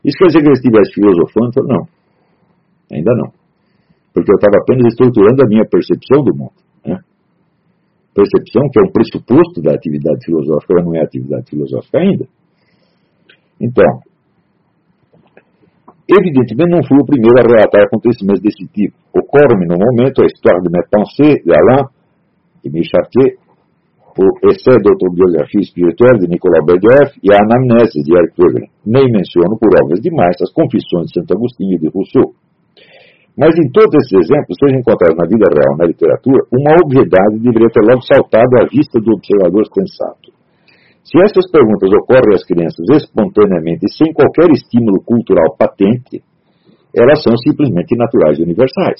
Isso quer dizer que ele estivesse filosofando? Eu falei, não, ainda não. Porque eu estava apenas estruturando a minha percepção do mundo. Né? Percepção que é um pressuposto da atividade filosófica, ela não é atividade filosófica ainda. Então, evidentemente não fui o primeiro a relatar acontecimentos desse tipo. Ocorre-me no momento a histoire de mes pensées de Alain e Michel Chartier, o essai d'autobiographie espirituelle de Nicolas Berdyaev e a anamnese de Eric Wegener. Nem menciono, por obras demais, as confissões de Santo Agostinho e de Rousseau. Mas em todos esses exemplos, seja encontrado na vida real, na literatura, uma obviedade deveria ter logo saltado à vista do observador sensato. Se essas perguntas ocorrem às crianças espontaneamente, sem qualquer estímulo cultural patente, elas são simplesmente naturais e universais.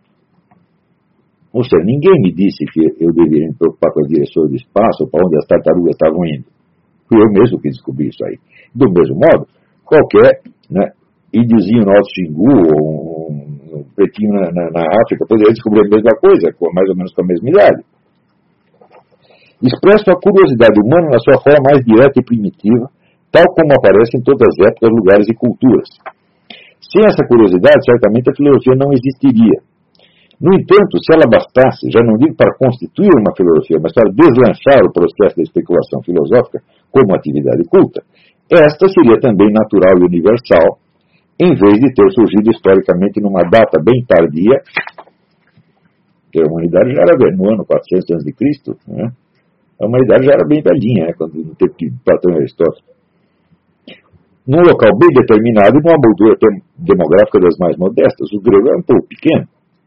Ou seja, ninguém me disse que eu deveria me preocupar com as direções do espaço, para onde as tartarugas estavam indo. Fui eu mesmo que descobri isso aí. Do mesmo modo, qualquer índiozinho no Alto Xingu ou um pretinho na África poderia descobrir a mesma coisa, mais ou menos com a mesma idade. Expresso a curiosidade humana na sua forma mais direta e primitiva, tal como aparece em todas as épocas, lugares e culturas. Sem essa curiosidade, certamente a filosofia não existiria. No entanto, se ela bastasse, já não digo para constituir uma filosofia, mas para deslanchar o processo da especulação filosófica como atividade culta, esta seria também natural e universal, em vez de ter surgido historicamente numa data bem tardia, que a humanidade já era no ano 400 a.C., né? A humanidade já era bem velhinha, né, quando no tempo de Platão e Aristóteles. Num local bem determinado e numa moldura demográfica das mais modestas. O grego era um pouco pequeno.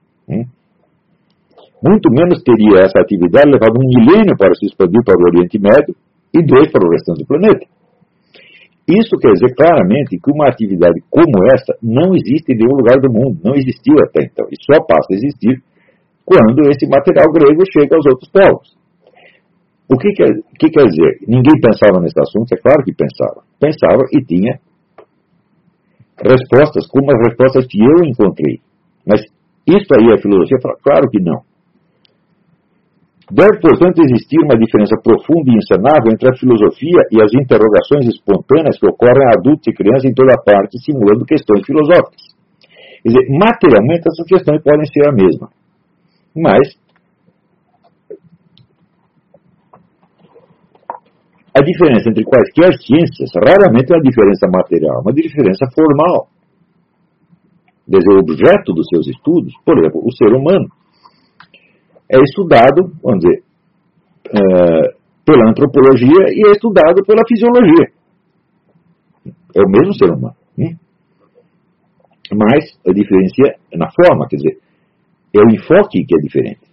Muito menos teria essa atividade levado 1 milênio para se expandir para o Oriente Médio e 2 para o restante do planeta. Isso quer dizer claramente que uma atividade como essa não existe em nenhum lugar do mundo, não existiu até então, e só passa a existir quando esse material grego chega aos outros povos. O que quer dizer? Ninguém pensava nesse assunto? É claro que pensava. Pensava e tinha respostas, como as respostas que eu encontrei. Mas isso aí é filosofia? Claro que não. Deve, portanto, existir uma diferença profunda e insanável entre a filosofia e as interrogações espontâneas que ocorrem a adultos e crianças em toda parte, simulando questões filosóficas. Quer dizer, materialmente essas questões podem ser a mesma. Mas a diferença entre quaisquer ciências raramente é uma diferença material, uma diferença formal. Quer dizer, o objeto dos seus estudos, por exemplo, o ser humano, é estudado, vamos dizer, pela antropologia e é estudado pela fisiologia. É o mesmo ser humano. Mas a diferença é na forma, quer dizer, é o enfoque que é diferente.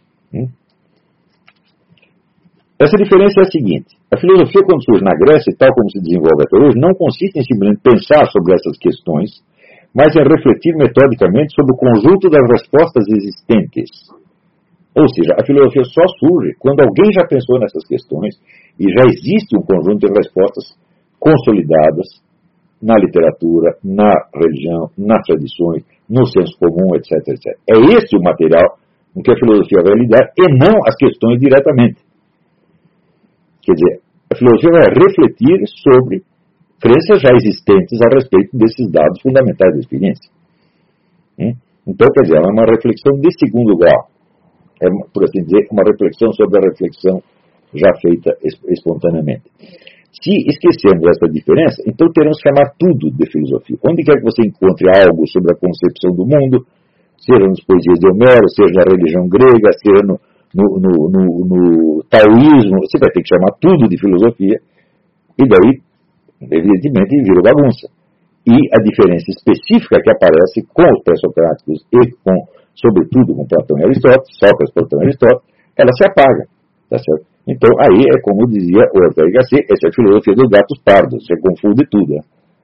Essa diferença é a seguinte: a filosofia, quando surge na Grécia, tal como se desenvolve até hoje, não consiste em simplesmente pensar sobre essas questões, mas em refletir metodicamente sobre o conjunto das respostas existentes. Ou seja, a filosofia só surge quando alguém já pensou nessas questões e já existe um conjunto de respostas consolidadas na literatura, na religião, nas tradições, no senso comum, etc, etc. É esse o material com que a filosofia vai lidar e não as questões diretamente. Quer dizer, a filosofia vai refletir sobre crenças já existentes a respeito desses dados fundamentais da experiência. Então, quer dizer, é uma reflexão de segundo grau. É, por assim dizer, uma reflexão sobre a reflexão já feita espontaneamente. Se esquecermos essa diferença, então teremos que chamar tudo de filosofia. Onde quer que você encontre algo sobre a concepção do mundo, seja nas poesias de Homero, seja na religião grega, seja no taoísmo, você vai ter que chamar tudo de filosofia, e daí, evidentemente, vira bagunça. E a diferença específica que aparece com os pré-socráticos e sobretudo com Platão e Aristóteles, Sócrates, Platão e Aristóteles, ela se apaga. Tá certo? Então, aí é como dizia o Ortega y Gasset, essa é a filosofia dos gatos pardos, você confunde tudo.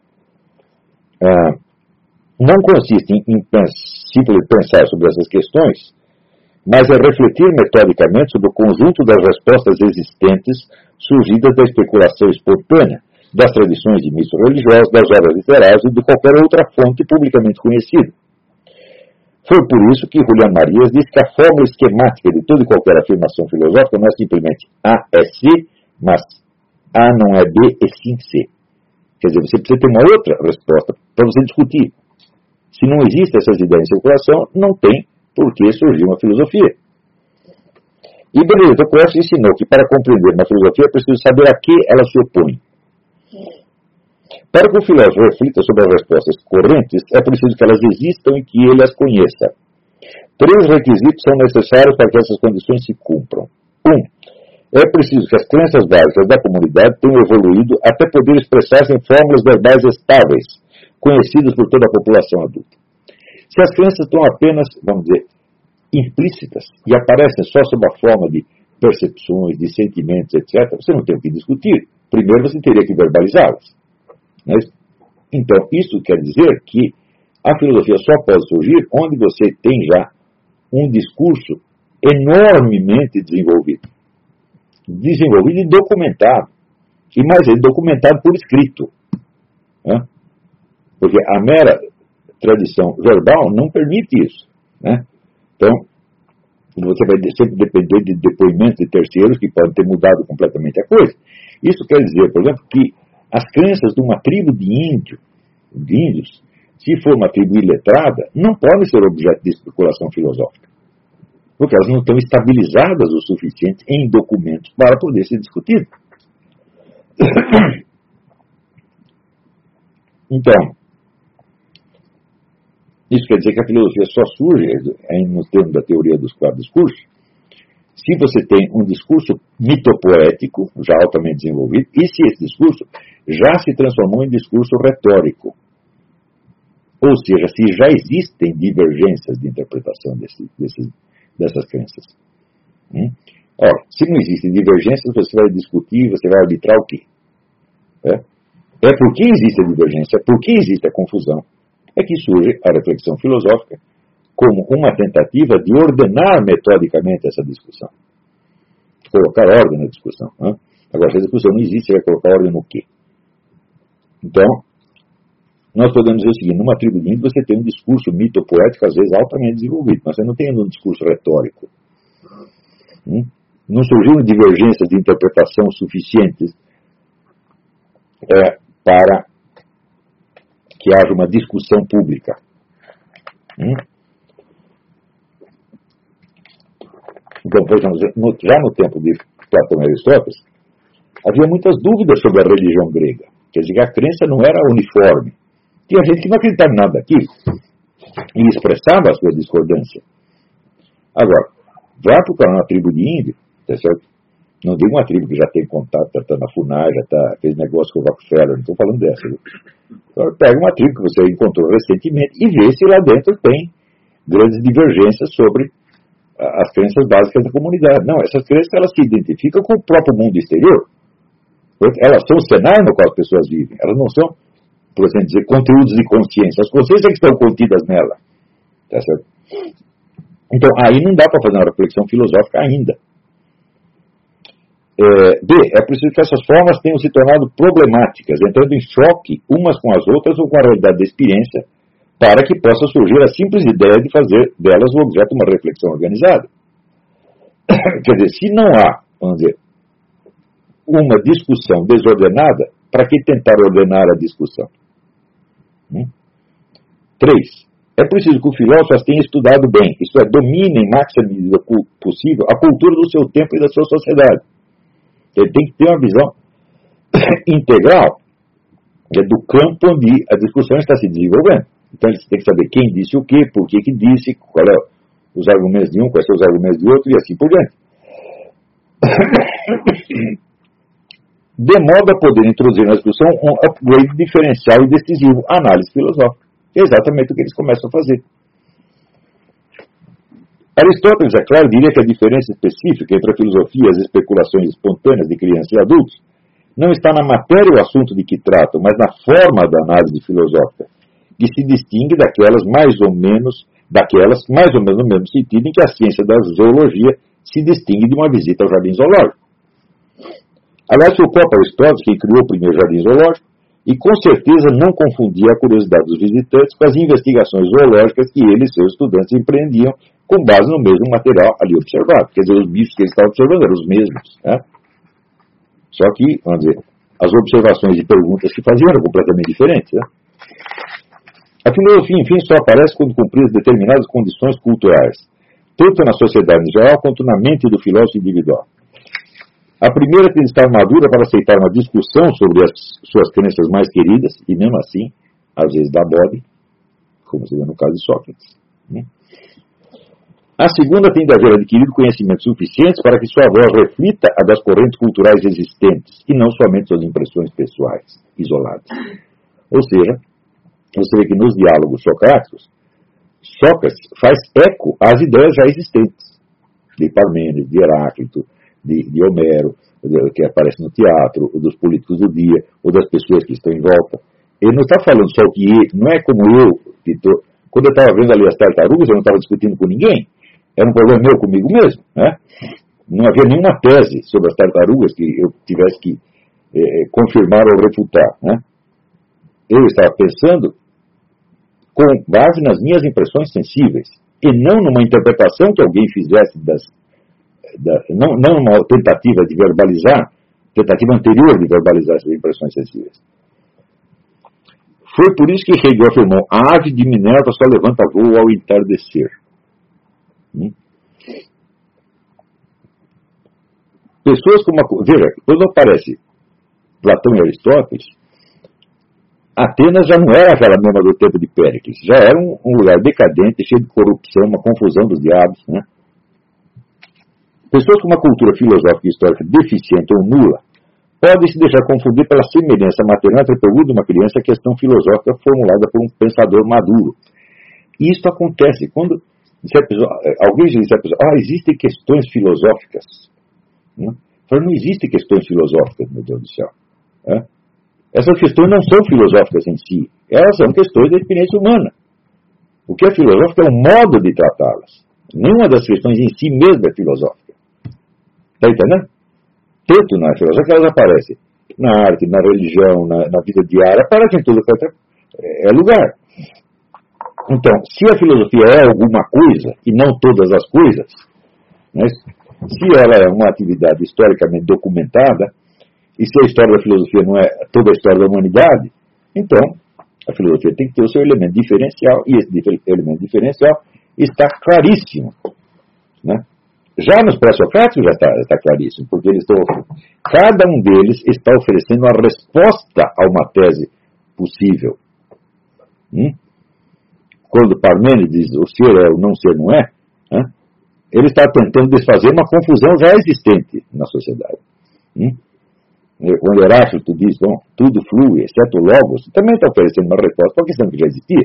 Não consiste em simplesmente pensar sobre essas questões, mas é refletir metodicamente sobre o conjunto das respostas existentes surgidas da especulação espontânea, das tradições de mitos religiosos, das obras literárias e de qualquer outra fonte publicamente conhecida. Foi por isso que Julián Marías disse que a fórmula esquemática de toda e qualquer afirmação filosófica não é simplesmente A é C, mas A não é B e sim C. Quer dizer, você precisa ter uma outra resposta para você discutir. Se não existem essas ideias em circulação, não tem por que surgir uma filosofia. E Benedetto Croce ensinou que para compreender uma filosofia é preciso saber a que ela se opõe. Para que o filósofo reflita sobre as respostas correntes, é preciso que elas existam e que ele as conheça. 3 requisitos são necessários para que essas condições se cumpram. 1. É preciso que as crenças básicas da comunidade tenham evoluído até poder expressar-se em fórmulas verbais estáveis, conhecidas por toda a população adulta. Se as crenças estão apenas, vamos dizer, implícitas e aparecem só sob a forma de percepções, de sentimentos, etc., você não tem o que discutir. Primeiro você teria que verbalizá-las. Então, isso quer dizer que a filosofia só pode surgir onde você tem já um discurso enormemente desenvolvido e documentado, e mais ele documentado por escrito, né? Porque a mera tradição verbal não permite isso, né? Então, você vai sempre depender de depoimentos de terceiros que podem ter mudado completamente a coisa. Isso quer dizer, por exemplo, que as crenças de uma tribo de índios, se for uma tribo iletrada, não podem ser objeto de especulação filosófica, porque elas não estão estabilizadas o suficiente em documentos para poder ser discutidas. Então, isso quer dizer que a filosofia só surge, no termo da teoria dos 4 discursos, se você tem um discurso mitopoético, já altamente desenvolvido, e se esse discurso já se transformou em discurso retórico. Ou seja, se já existem divergências de interpretação dessas crenças. Ora, se não existem divergências, você vai discutir, você vai arbitrar o quê? É porque existe a divergência, porque existe a confusão, é que surge a reflexão filosófica como uma tentativa de ordenar metodicamente essa discussão. Colocar ordem na discussão. Agora, se a discussão não existe, você vai colocar ordem no quê? Então, nós podemos dizer o seguinte: numa tribo de índios você tem um discurso mitopoético, às vezes altamente desenvolvido, mas você não tem um discurso retórico. Não surgiram divergências de interpretação suficientes para que haja uma discussão pública. Então, por exemplo, já no tempo de Platão e Aristóteles, havia muitas dúvidas sobre a religião grega. Quer dizer, que a crença não era uniforme. Tinha gente que não acreditava em nada daquilo e expressava a sua discordância. Agora, vá procurar uma tribo de índio, tá certo? Não digo uma tribo que já tem contato, está na FUNAI, fez negócio com o Rockefeller, não estou falando dessa. Agora, pega uma tribo que você encontrou recentemente e vê se lá dentro tem grandes divergências sobre as crenças básicas da comunidade. Não, essas crenças elas se identificam com o próprio mundo exterior. Elas são o cenário no qual as pessoas vivem. Elas não são, por assim dizer, conteúdos de consciência. As consciências que estão contidas nela. Tá certo? Então, aí não dá para fazer uma reflexão filosófica ainda. B. É preciso que essas formas tenham se tornado problemáticas, entrando em choque umas com as outras ou com a realidade da experiência, para que possa surgir a simples ideia de fazer delas o objeto de uma reflexão organizada. Quer dizer, se não há, vamos dizer, uma discussão desordenada, para que tentar ordenar a discussão? 3. É preciso que o filósofo as tenha estudado bem, isto é, domine em máxima medida possível a cultura do seu tempo e da sua sociedade. Ele tem que ter uma visão integral do campo onde a discussão está se desenvolvendo. Então ele tem que saber quem disse o quê, por que disse, qual é os argumentos de um, quais são os argumentos de outro e assim por diante. De modo a poder introduzir na discussão um upgrade diferencial e decisivo, análise filosófica. É exatamente o que eles começam a fazer. Aristóteles, é claro, diria que a diferença específica entre a filosofia e as especulações espontâneas de crianças e adultos não está na matéria ou assunto de que tratam, mas na forma da análise filosófica, que se distingue daquelas mais ou menos no mesmo sentido em que a ciência da zoologia se distingue de uma visita ao jardim zoológico. Aliás, foi o próprio Aristóteles quem criou o primeiro jardim zoológico e com certeza não confundia a curiosidade dos visitantes com as investigações zoológicas que ele e seus estudantes empreendiam com base no mesmo material ali observado. Quer dizer, os bichos que eles estavam observando eram os mesmos. Né? Só que, vamos dizer, as observações e perguntas que faziam eram completamente diferentes. Né? A filosofia, enfim, só aparece quando cumpridas determinadas condições culturais, tanto na sociedade em geral quanto na mente do filósofo individual. A primeira tem de estar madura para aceitar uma discussão sobre as suas crenças mais queridas, e mesmo assim, às vezes dá bode, como se vê no caso de Sócrates. A segunda tem de haver adquirido conhecimentos suficientes para que sua voz reflita a das correntes culturais existentes, e não somente suas impressões pessoais, isoladas. Ou seja, você vê que nos diálogos socráticos, Sócrates faz eco às ideias já existentes, de Parmênides, de Heráclito, de Homero, que aparece no teatro, ou dos políticos do dia, ou das pessoas que estão em volta. Ele não está falando só o que não é como eu, quando eu estava vendo ali as tartarugas, eu não estava discutindo com ninguém, era um problema meu comigo mesmo, né? Não havia nenhuma tese sobre as tartarugas que eu tivesse que confirmar ou refutar, né? Eu estava pensando com base nas minhas impressões sensíveis, e não numa interpretação que alguém fizesse não numa tentativa de verbalizar, tentativa anterior de verbalizar essas impressões sensíveis. Foi por isso que Hegel afirmou: a ave de Minerva só levanta voo ao entardecer. Pessoas como veja, quando aparece Platão e Aristóteles, Atenas já não era aquela mesma do tempo de Péricles, já era um lugar decadente, cheio de corrupção, uma confusão dos diabos, né? Pessoas com uma cultura filosófica e histórica deficiente ou nula podem se deixar confundir pela semelhança material entre a pergunta de uma criança e a questão filosófica formulada por um pensador maduro. E isso acontece quando alguém diz a pessoa: existem questões filosóficas. Não existem questões filosóficas, meu Deus do céu. Essas questões não são filosóficas em si, elas são questões da experiência humana. O que é filosófico é um modo de tratá-las. Nenhuma das questões em si mesma é filosófica. Está entendendo? Tanto na filosofia que elas aparecem na arte, na religião, na vida diária, aparecem em tudo que é lugar. Então, se a filosofia é alguma coisa, e não todas as coisas, né, se ela é uma atividade historicamente documentada, e se a história da filosofia não é toda a história da humanidade, então a filosofia tem que ter o seu elemento diferencial, e esse elemento diferencial está claríssimo. Né? Já nos pré-socráticos já está claríssimo, porque cada um deles está oferecendo uma resposta a uma tese possível. Quando Parmênides diz o ser é, o não ser não é, ele está tentando desfazer uma confusão já existente na sociedade. Quando Heráclito diz, bom, tudo flui, exceto o logos, também está oferecendo uma resposta para uma questão que já existia.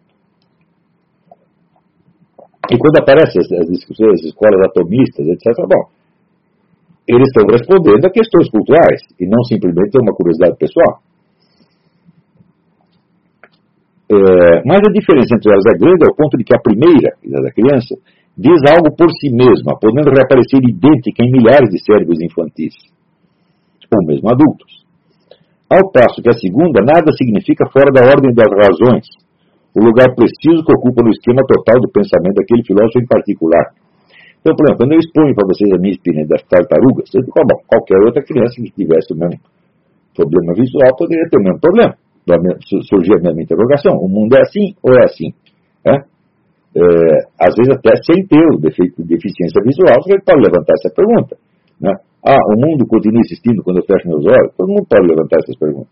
E quando aparecem as discussões, as escolas atomistas, etc., bom, eles estão respondendo a questões culturais, e não simplesmente a uma curiosidade pessoal. Mas a diferença entre elas é grande ao ponto de que a primeira, da criança, diz algo por si mesma, podendo reaparecer idêntica em milhares de cérebros infantis, ou mesmo adultos. Ao passo que a segunda nada significa fora da ordem das razões, o lugar preciso que ocupa no esquema total do pensamento daquele filósofo em particular. Então, por exemplo, quando eu exponho para vocês a minha experiência das tartarugas, eu digo, bom, qualquer outra criança que tivesse o mesmo problema visual poderia ter o mesmo problema. Surgia a mesma interrogação: o mundo é assim ou é assim? Às vezes até sem ter o defeito de deficiência visual, você pode levantar essa pergunta. Né? O mundo continua existindo quando eu fecho meus olhos? Todo mundo pode levantar essas perguntas.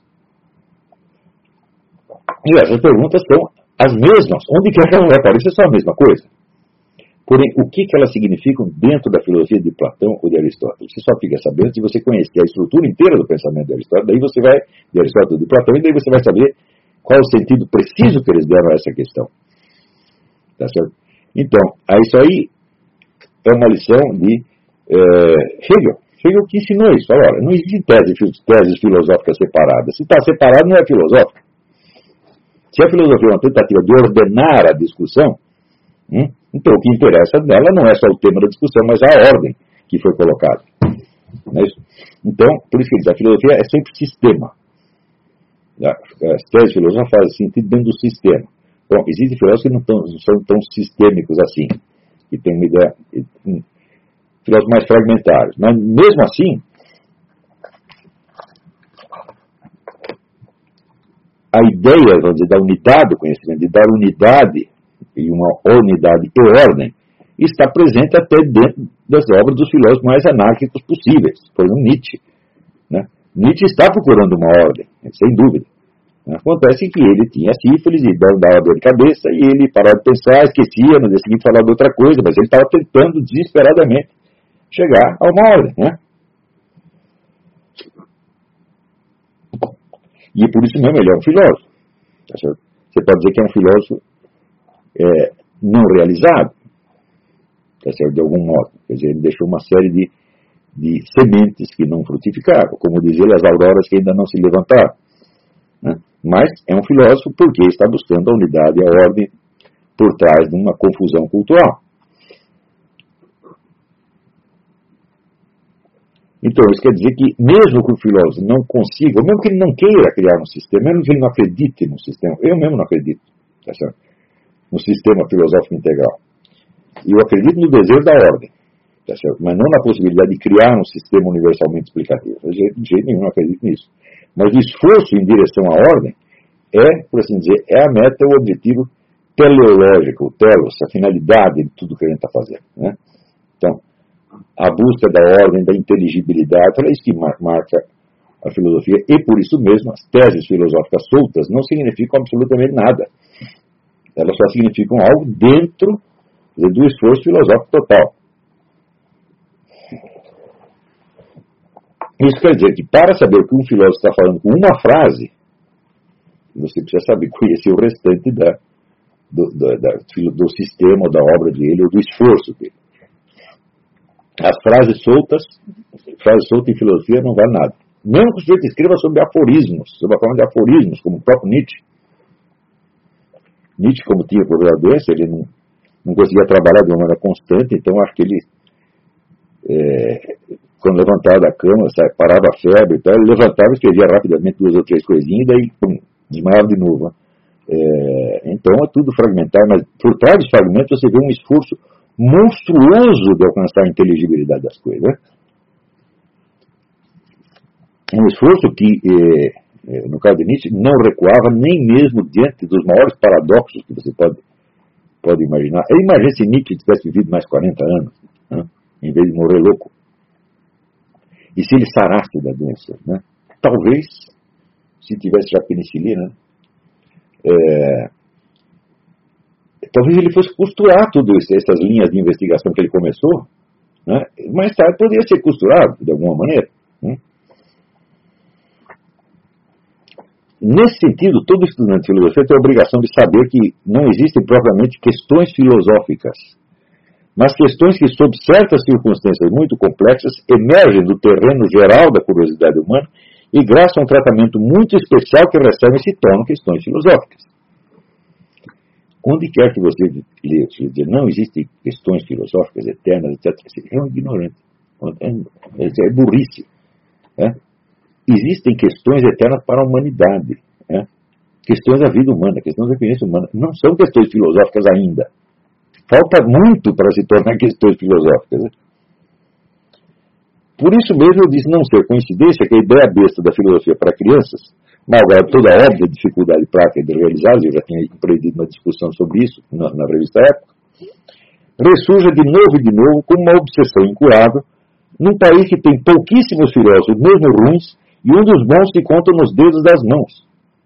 E essas perguntas são as mesmas. Onde quer que elas apareçam, são a mesma coisa. Porém, o que elas significam dentro da filosofia de Platão ou de Aristóteles? Você só fica sabendo se você conhecer a estrutura inteira do pensamento de Aristóteles, daí você vai, de Aristóteles e de Platão, e daí você vai saber qual é o sentido preciso que eles deram a essa questão. Tá certo? Então, isso aí é uma lição de Hegel. Hegel que ensinou isso. Olha, não existem teses filosóficas separadas. Se está separado, não é filosófico. Se a filosofia é uma tentativa de ordenar a discussão, então o que interessa nela não é só o tema da discussão, mas a ordem que foi colocada. Não é isso? Então, por isso que diz, a filosofia é sempre sistema. As teses filosóficas fazem sentido dentro do sistema. Bom, existem filósofos que não são tão sistêmicos assim, que têm uma ideia, filósofos mais fragmentários. Mas mesmo assim, a ideia, vamos dizer, da unidade do conhecimento, de dar unidade e uma unidade e ordem, está presente até dentro das obras dos filósofos mais anárquicos possíveis, por exemplo, Nietzsche. Né? Nietzsche está procurando uma ordem, sem dúvida. Acontece que ele tinha sífilis e dava dor de cabeça, e ele parava de pensar, esquecia, no dia seguinte falava de outra coisa, mas ele estava tentando desesperadamente chegar a uma ordem. Né? E por isso mesmo ele é um filósofo. Você pode dizer que é um filósofo não realizado, de algum modo. Quer dizer, ele deixou uma série de sementes que não frutificaram, como diz ele, as auroras que ainda não se levantaram. Né? Mas é um filósofo porque está buscando a unidade e a ordem por trás de uma confusão cultural. Então, isso quer dizer que, mesmo que o filósofo não consiga, ou mesmo que ele não queira criar um sistema, mesmo que ele não acredite no sistema, eu mesmo não acredito, tá certo? No sistema filosófico integral. Eu acredito no desejo da ordem, tá certo? Mas não na possibilidade de criar um sistema universalmente explicativo. De jeito nenhum, não acredito nisso. Mas o esforço em direção à ordem por assim dizer, é a meta, o objetivo teleológico, o telos, a finalidade de tudo que a gente está fazendo. Né? Então, a busca da ordem, da inteligibilidade, é isso que marca a filosofia, e por isso mesmo as teses filosóficas soltas não significam absolutamente nada. Elas só significam algo dentro do esforço filosófico total. Isso quer dizer que para saber o que um filósofo está falando com uma frase, você precisa saber conhecer o restante do sistema, da obra dele, ou do esforço dele. As frases solta em filosofia não vale nada. Mesmo que o sujeito escreva sobre aforismos, sobre a forma de aforismos, como o próprio Nietzsche. Nietzsche, como tinha por a doença, ele não conseguia trabalhar de uma maneira constante, então acho que ele, quando levantava da cama, parava a febre e tal, ele levantava e escrevia rapidamente 2 ou 3 coisinhas, e daí desmaiava de novo. Então é tudo fragmentado, mas por trás dos fragmentos você vê um esforço monstruoso de alcançar a inteligibilidade das coisas. Né? Um esforço que, no caso de Nietzsche, não recuava nem mesmo diante dos maiores paradoxos que você pode imaginar. Eu imagino se Nietzsche tivesse vivido mais 40 anos, né? Em vez de morrer louco. E se ele sarasse da doença. Né? Talvez, se tivesse já penicilina, talvez ele fosse costurar todas essas linhas de investigação que ele começou, né? Mais tarde poderia ser costurado de alguma maneira. Né? Nesse sentido, todo estudante de filosofia tem a obrigação de saber que não existem propriamente questões filosóficas, mas questões que, sob certas circunstâncias muito complexas, emergem do terreno geral da curiosidade humana e, graças a um tratamento muito especial que recebem, se tornam questões filosóficas. Onde quer que você leia, você diz, não existem questões filosóficas eternas, etc., você é um ignorante. É burrice. Existem questões eternas para a humanidade. Questões da vida humana, questões da experiência humana. Não são questões filosóficas ainda. Falta muito para se tornar questões filosóficas. Por isso mesmo eu disse não ser coincidência que a ideia besta da filosofia para crianças, malgrado toda a óbvia dificuldade prática de realizá-la, eu já tinha empreendido uma discussão sobre isso na revista Época, ressurja de novo como uma obsessão incurável num país que tem pouquíssimos filósofos, mesmo ruins, e um dos bons se conta nos dedos das mãos.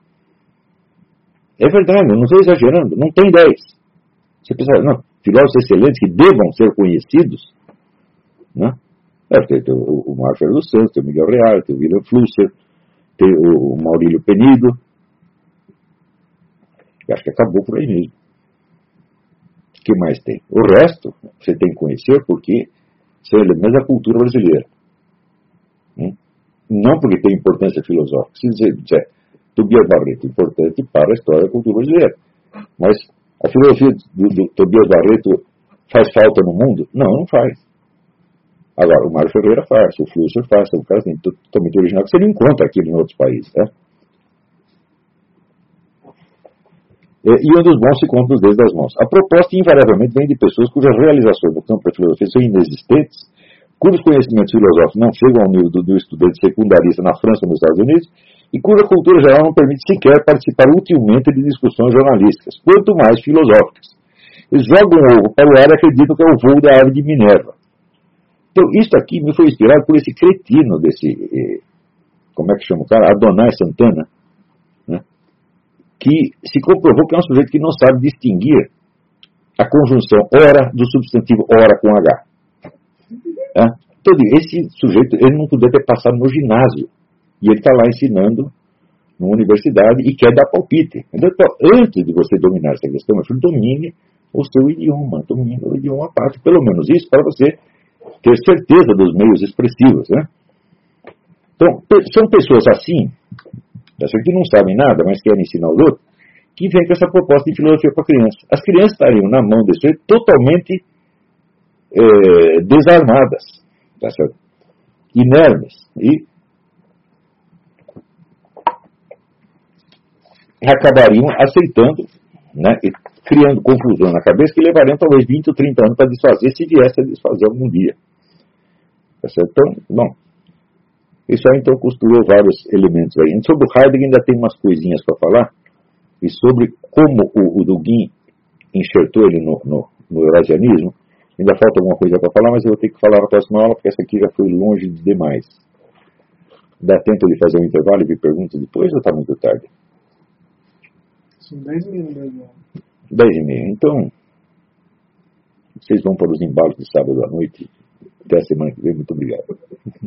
É verdade, eu não estou exagerando, não tem 10. Você pensa, não, filósofos excelentes que devam ser conhecidos, né? Tem o Marco Ferreira dos Santos, tem o Miguel Reale, tem o William Flusser, tem o Maurílio Penido. Eu acho que acabou por aí mesmo. O que mais tem? O resto você tem que conhecer porque são elementos da cultura brasileira. Não porque tem importância filosófica. Se você disser Tobias Barreto, importante para a história da cultura brasileira. Mas a filosofia do Tobias Barreto faz falta no mundo? Não faz. Agora, o Mário Ferreira faz, o Flusser faz, são caras totalmente original que você não encontra aqui em outros países. Né? E um dos bons se conta nos dedos das mãos. A proposta invariavelmente vem de pessoas cujas realizações no campo da filosofia são inexistentes, cujos conhecimentos filosóficos não chegam ao nível do estudante secundarista na França ou nos Estados Unidos, e cuja cultura geral não permite sequer participar utilmente de discussões jornalísticas, quanto mais filosóficas. Eles jogam o ovo para o ar e acreditam que é o voo da ave de Minerva. Então, isso aqui me foi inspirado por esse cretino desse, como é que chama o cara? Adonai Santana, né? Que se comprovou que é um sujeito que não sabe distinguir a conjunção ora do substantivo ora com H. Então, esse sujeito, ele não podia ter passado no ginásio. E ele está lá ensinando numa universidade e quer dar palpite. Então, antes de você dominar essa questão, domine o seu idioma, domine o idioma à parte. Pelo menos isso, para você ter certeza dos meios expressivos. Né? Então, são pessoas assim, que não sabem nada, mas querem ensinar os outros, que vêm com essa proposta de filosofia para a criança. As crianças estariam na mão desse sujeito totalmente desarmadas, tá certo? Inermes, e acabariam aceitando, né, e criando confusão na cabeça que levariam talvez 20 ou 30 anos para desfazer, se viesse a desfazer algum dia. Tá certo? Então, bom, isso aí então costurou vários elementos aí. E sobre o Heidegger ainda tem umas coisinhas para falar, e sobre como o Dugin enxertou ele no eurasianismo. Ainda falta alguma coisa para falar, mas eu vou ter que falar na próxima aula, porque essa aqui já foi longe demais. Dá tempo de fazer um intervalo e ver perguntas depois, ou está muito tarde? São 10h30. 10h30. Então, vocês vão para os embalos de sábado à noite. Até a semana que vem. Muito obrigado.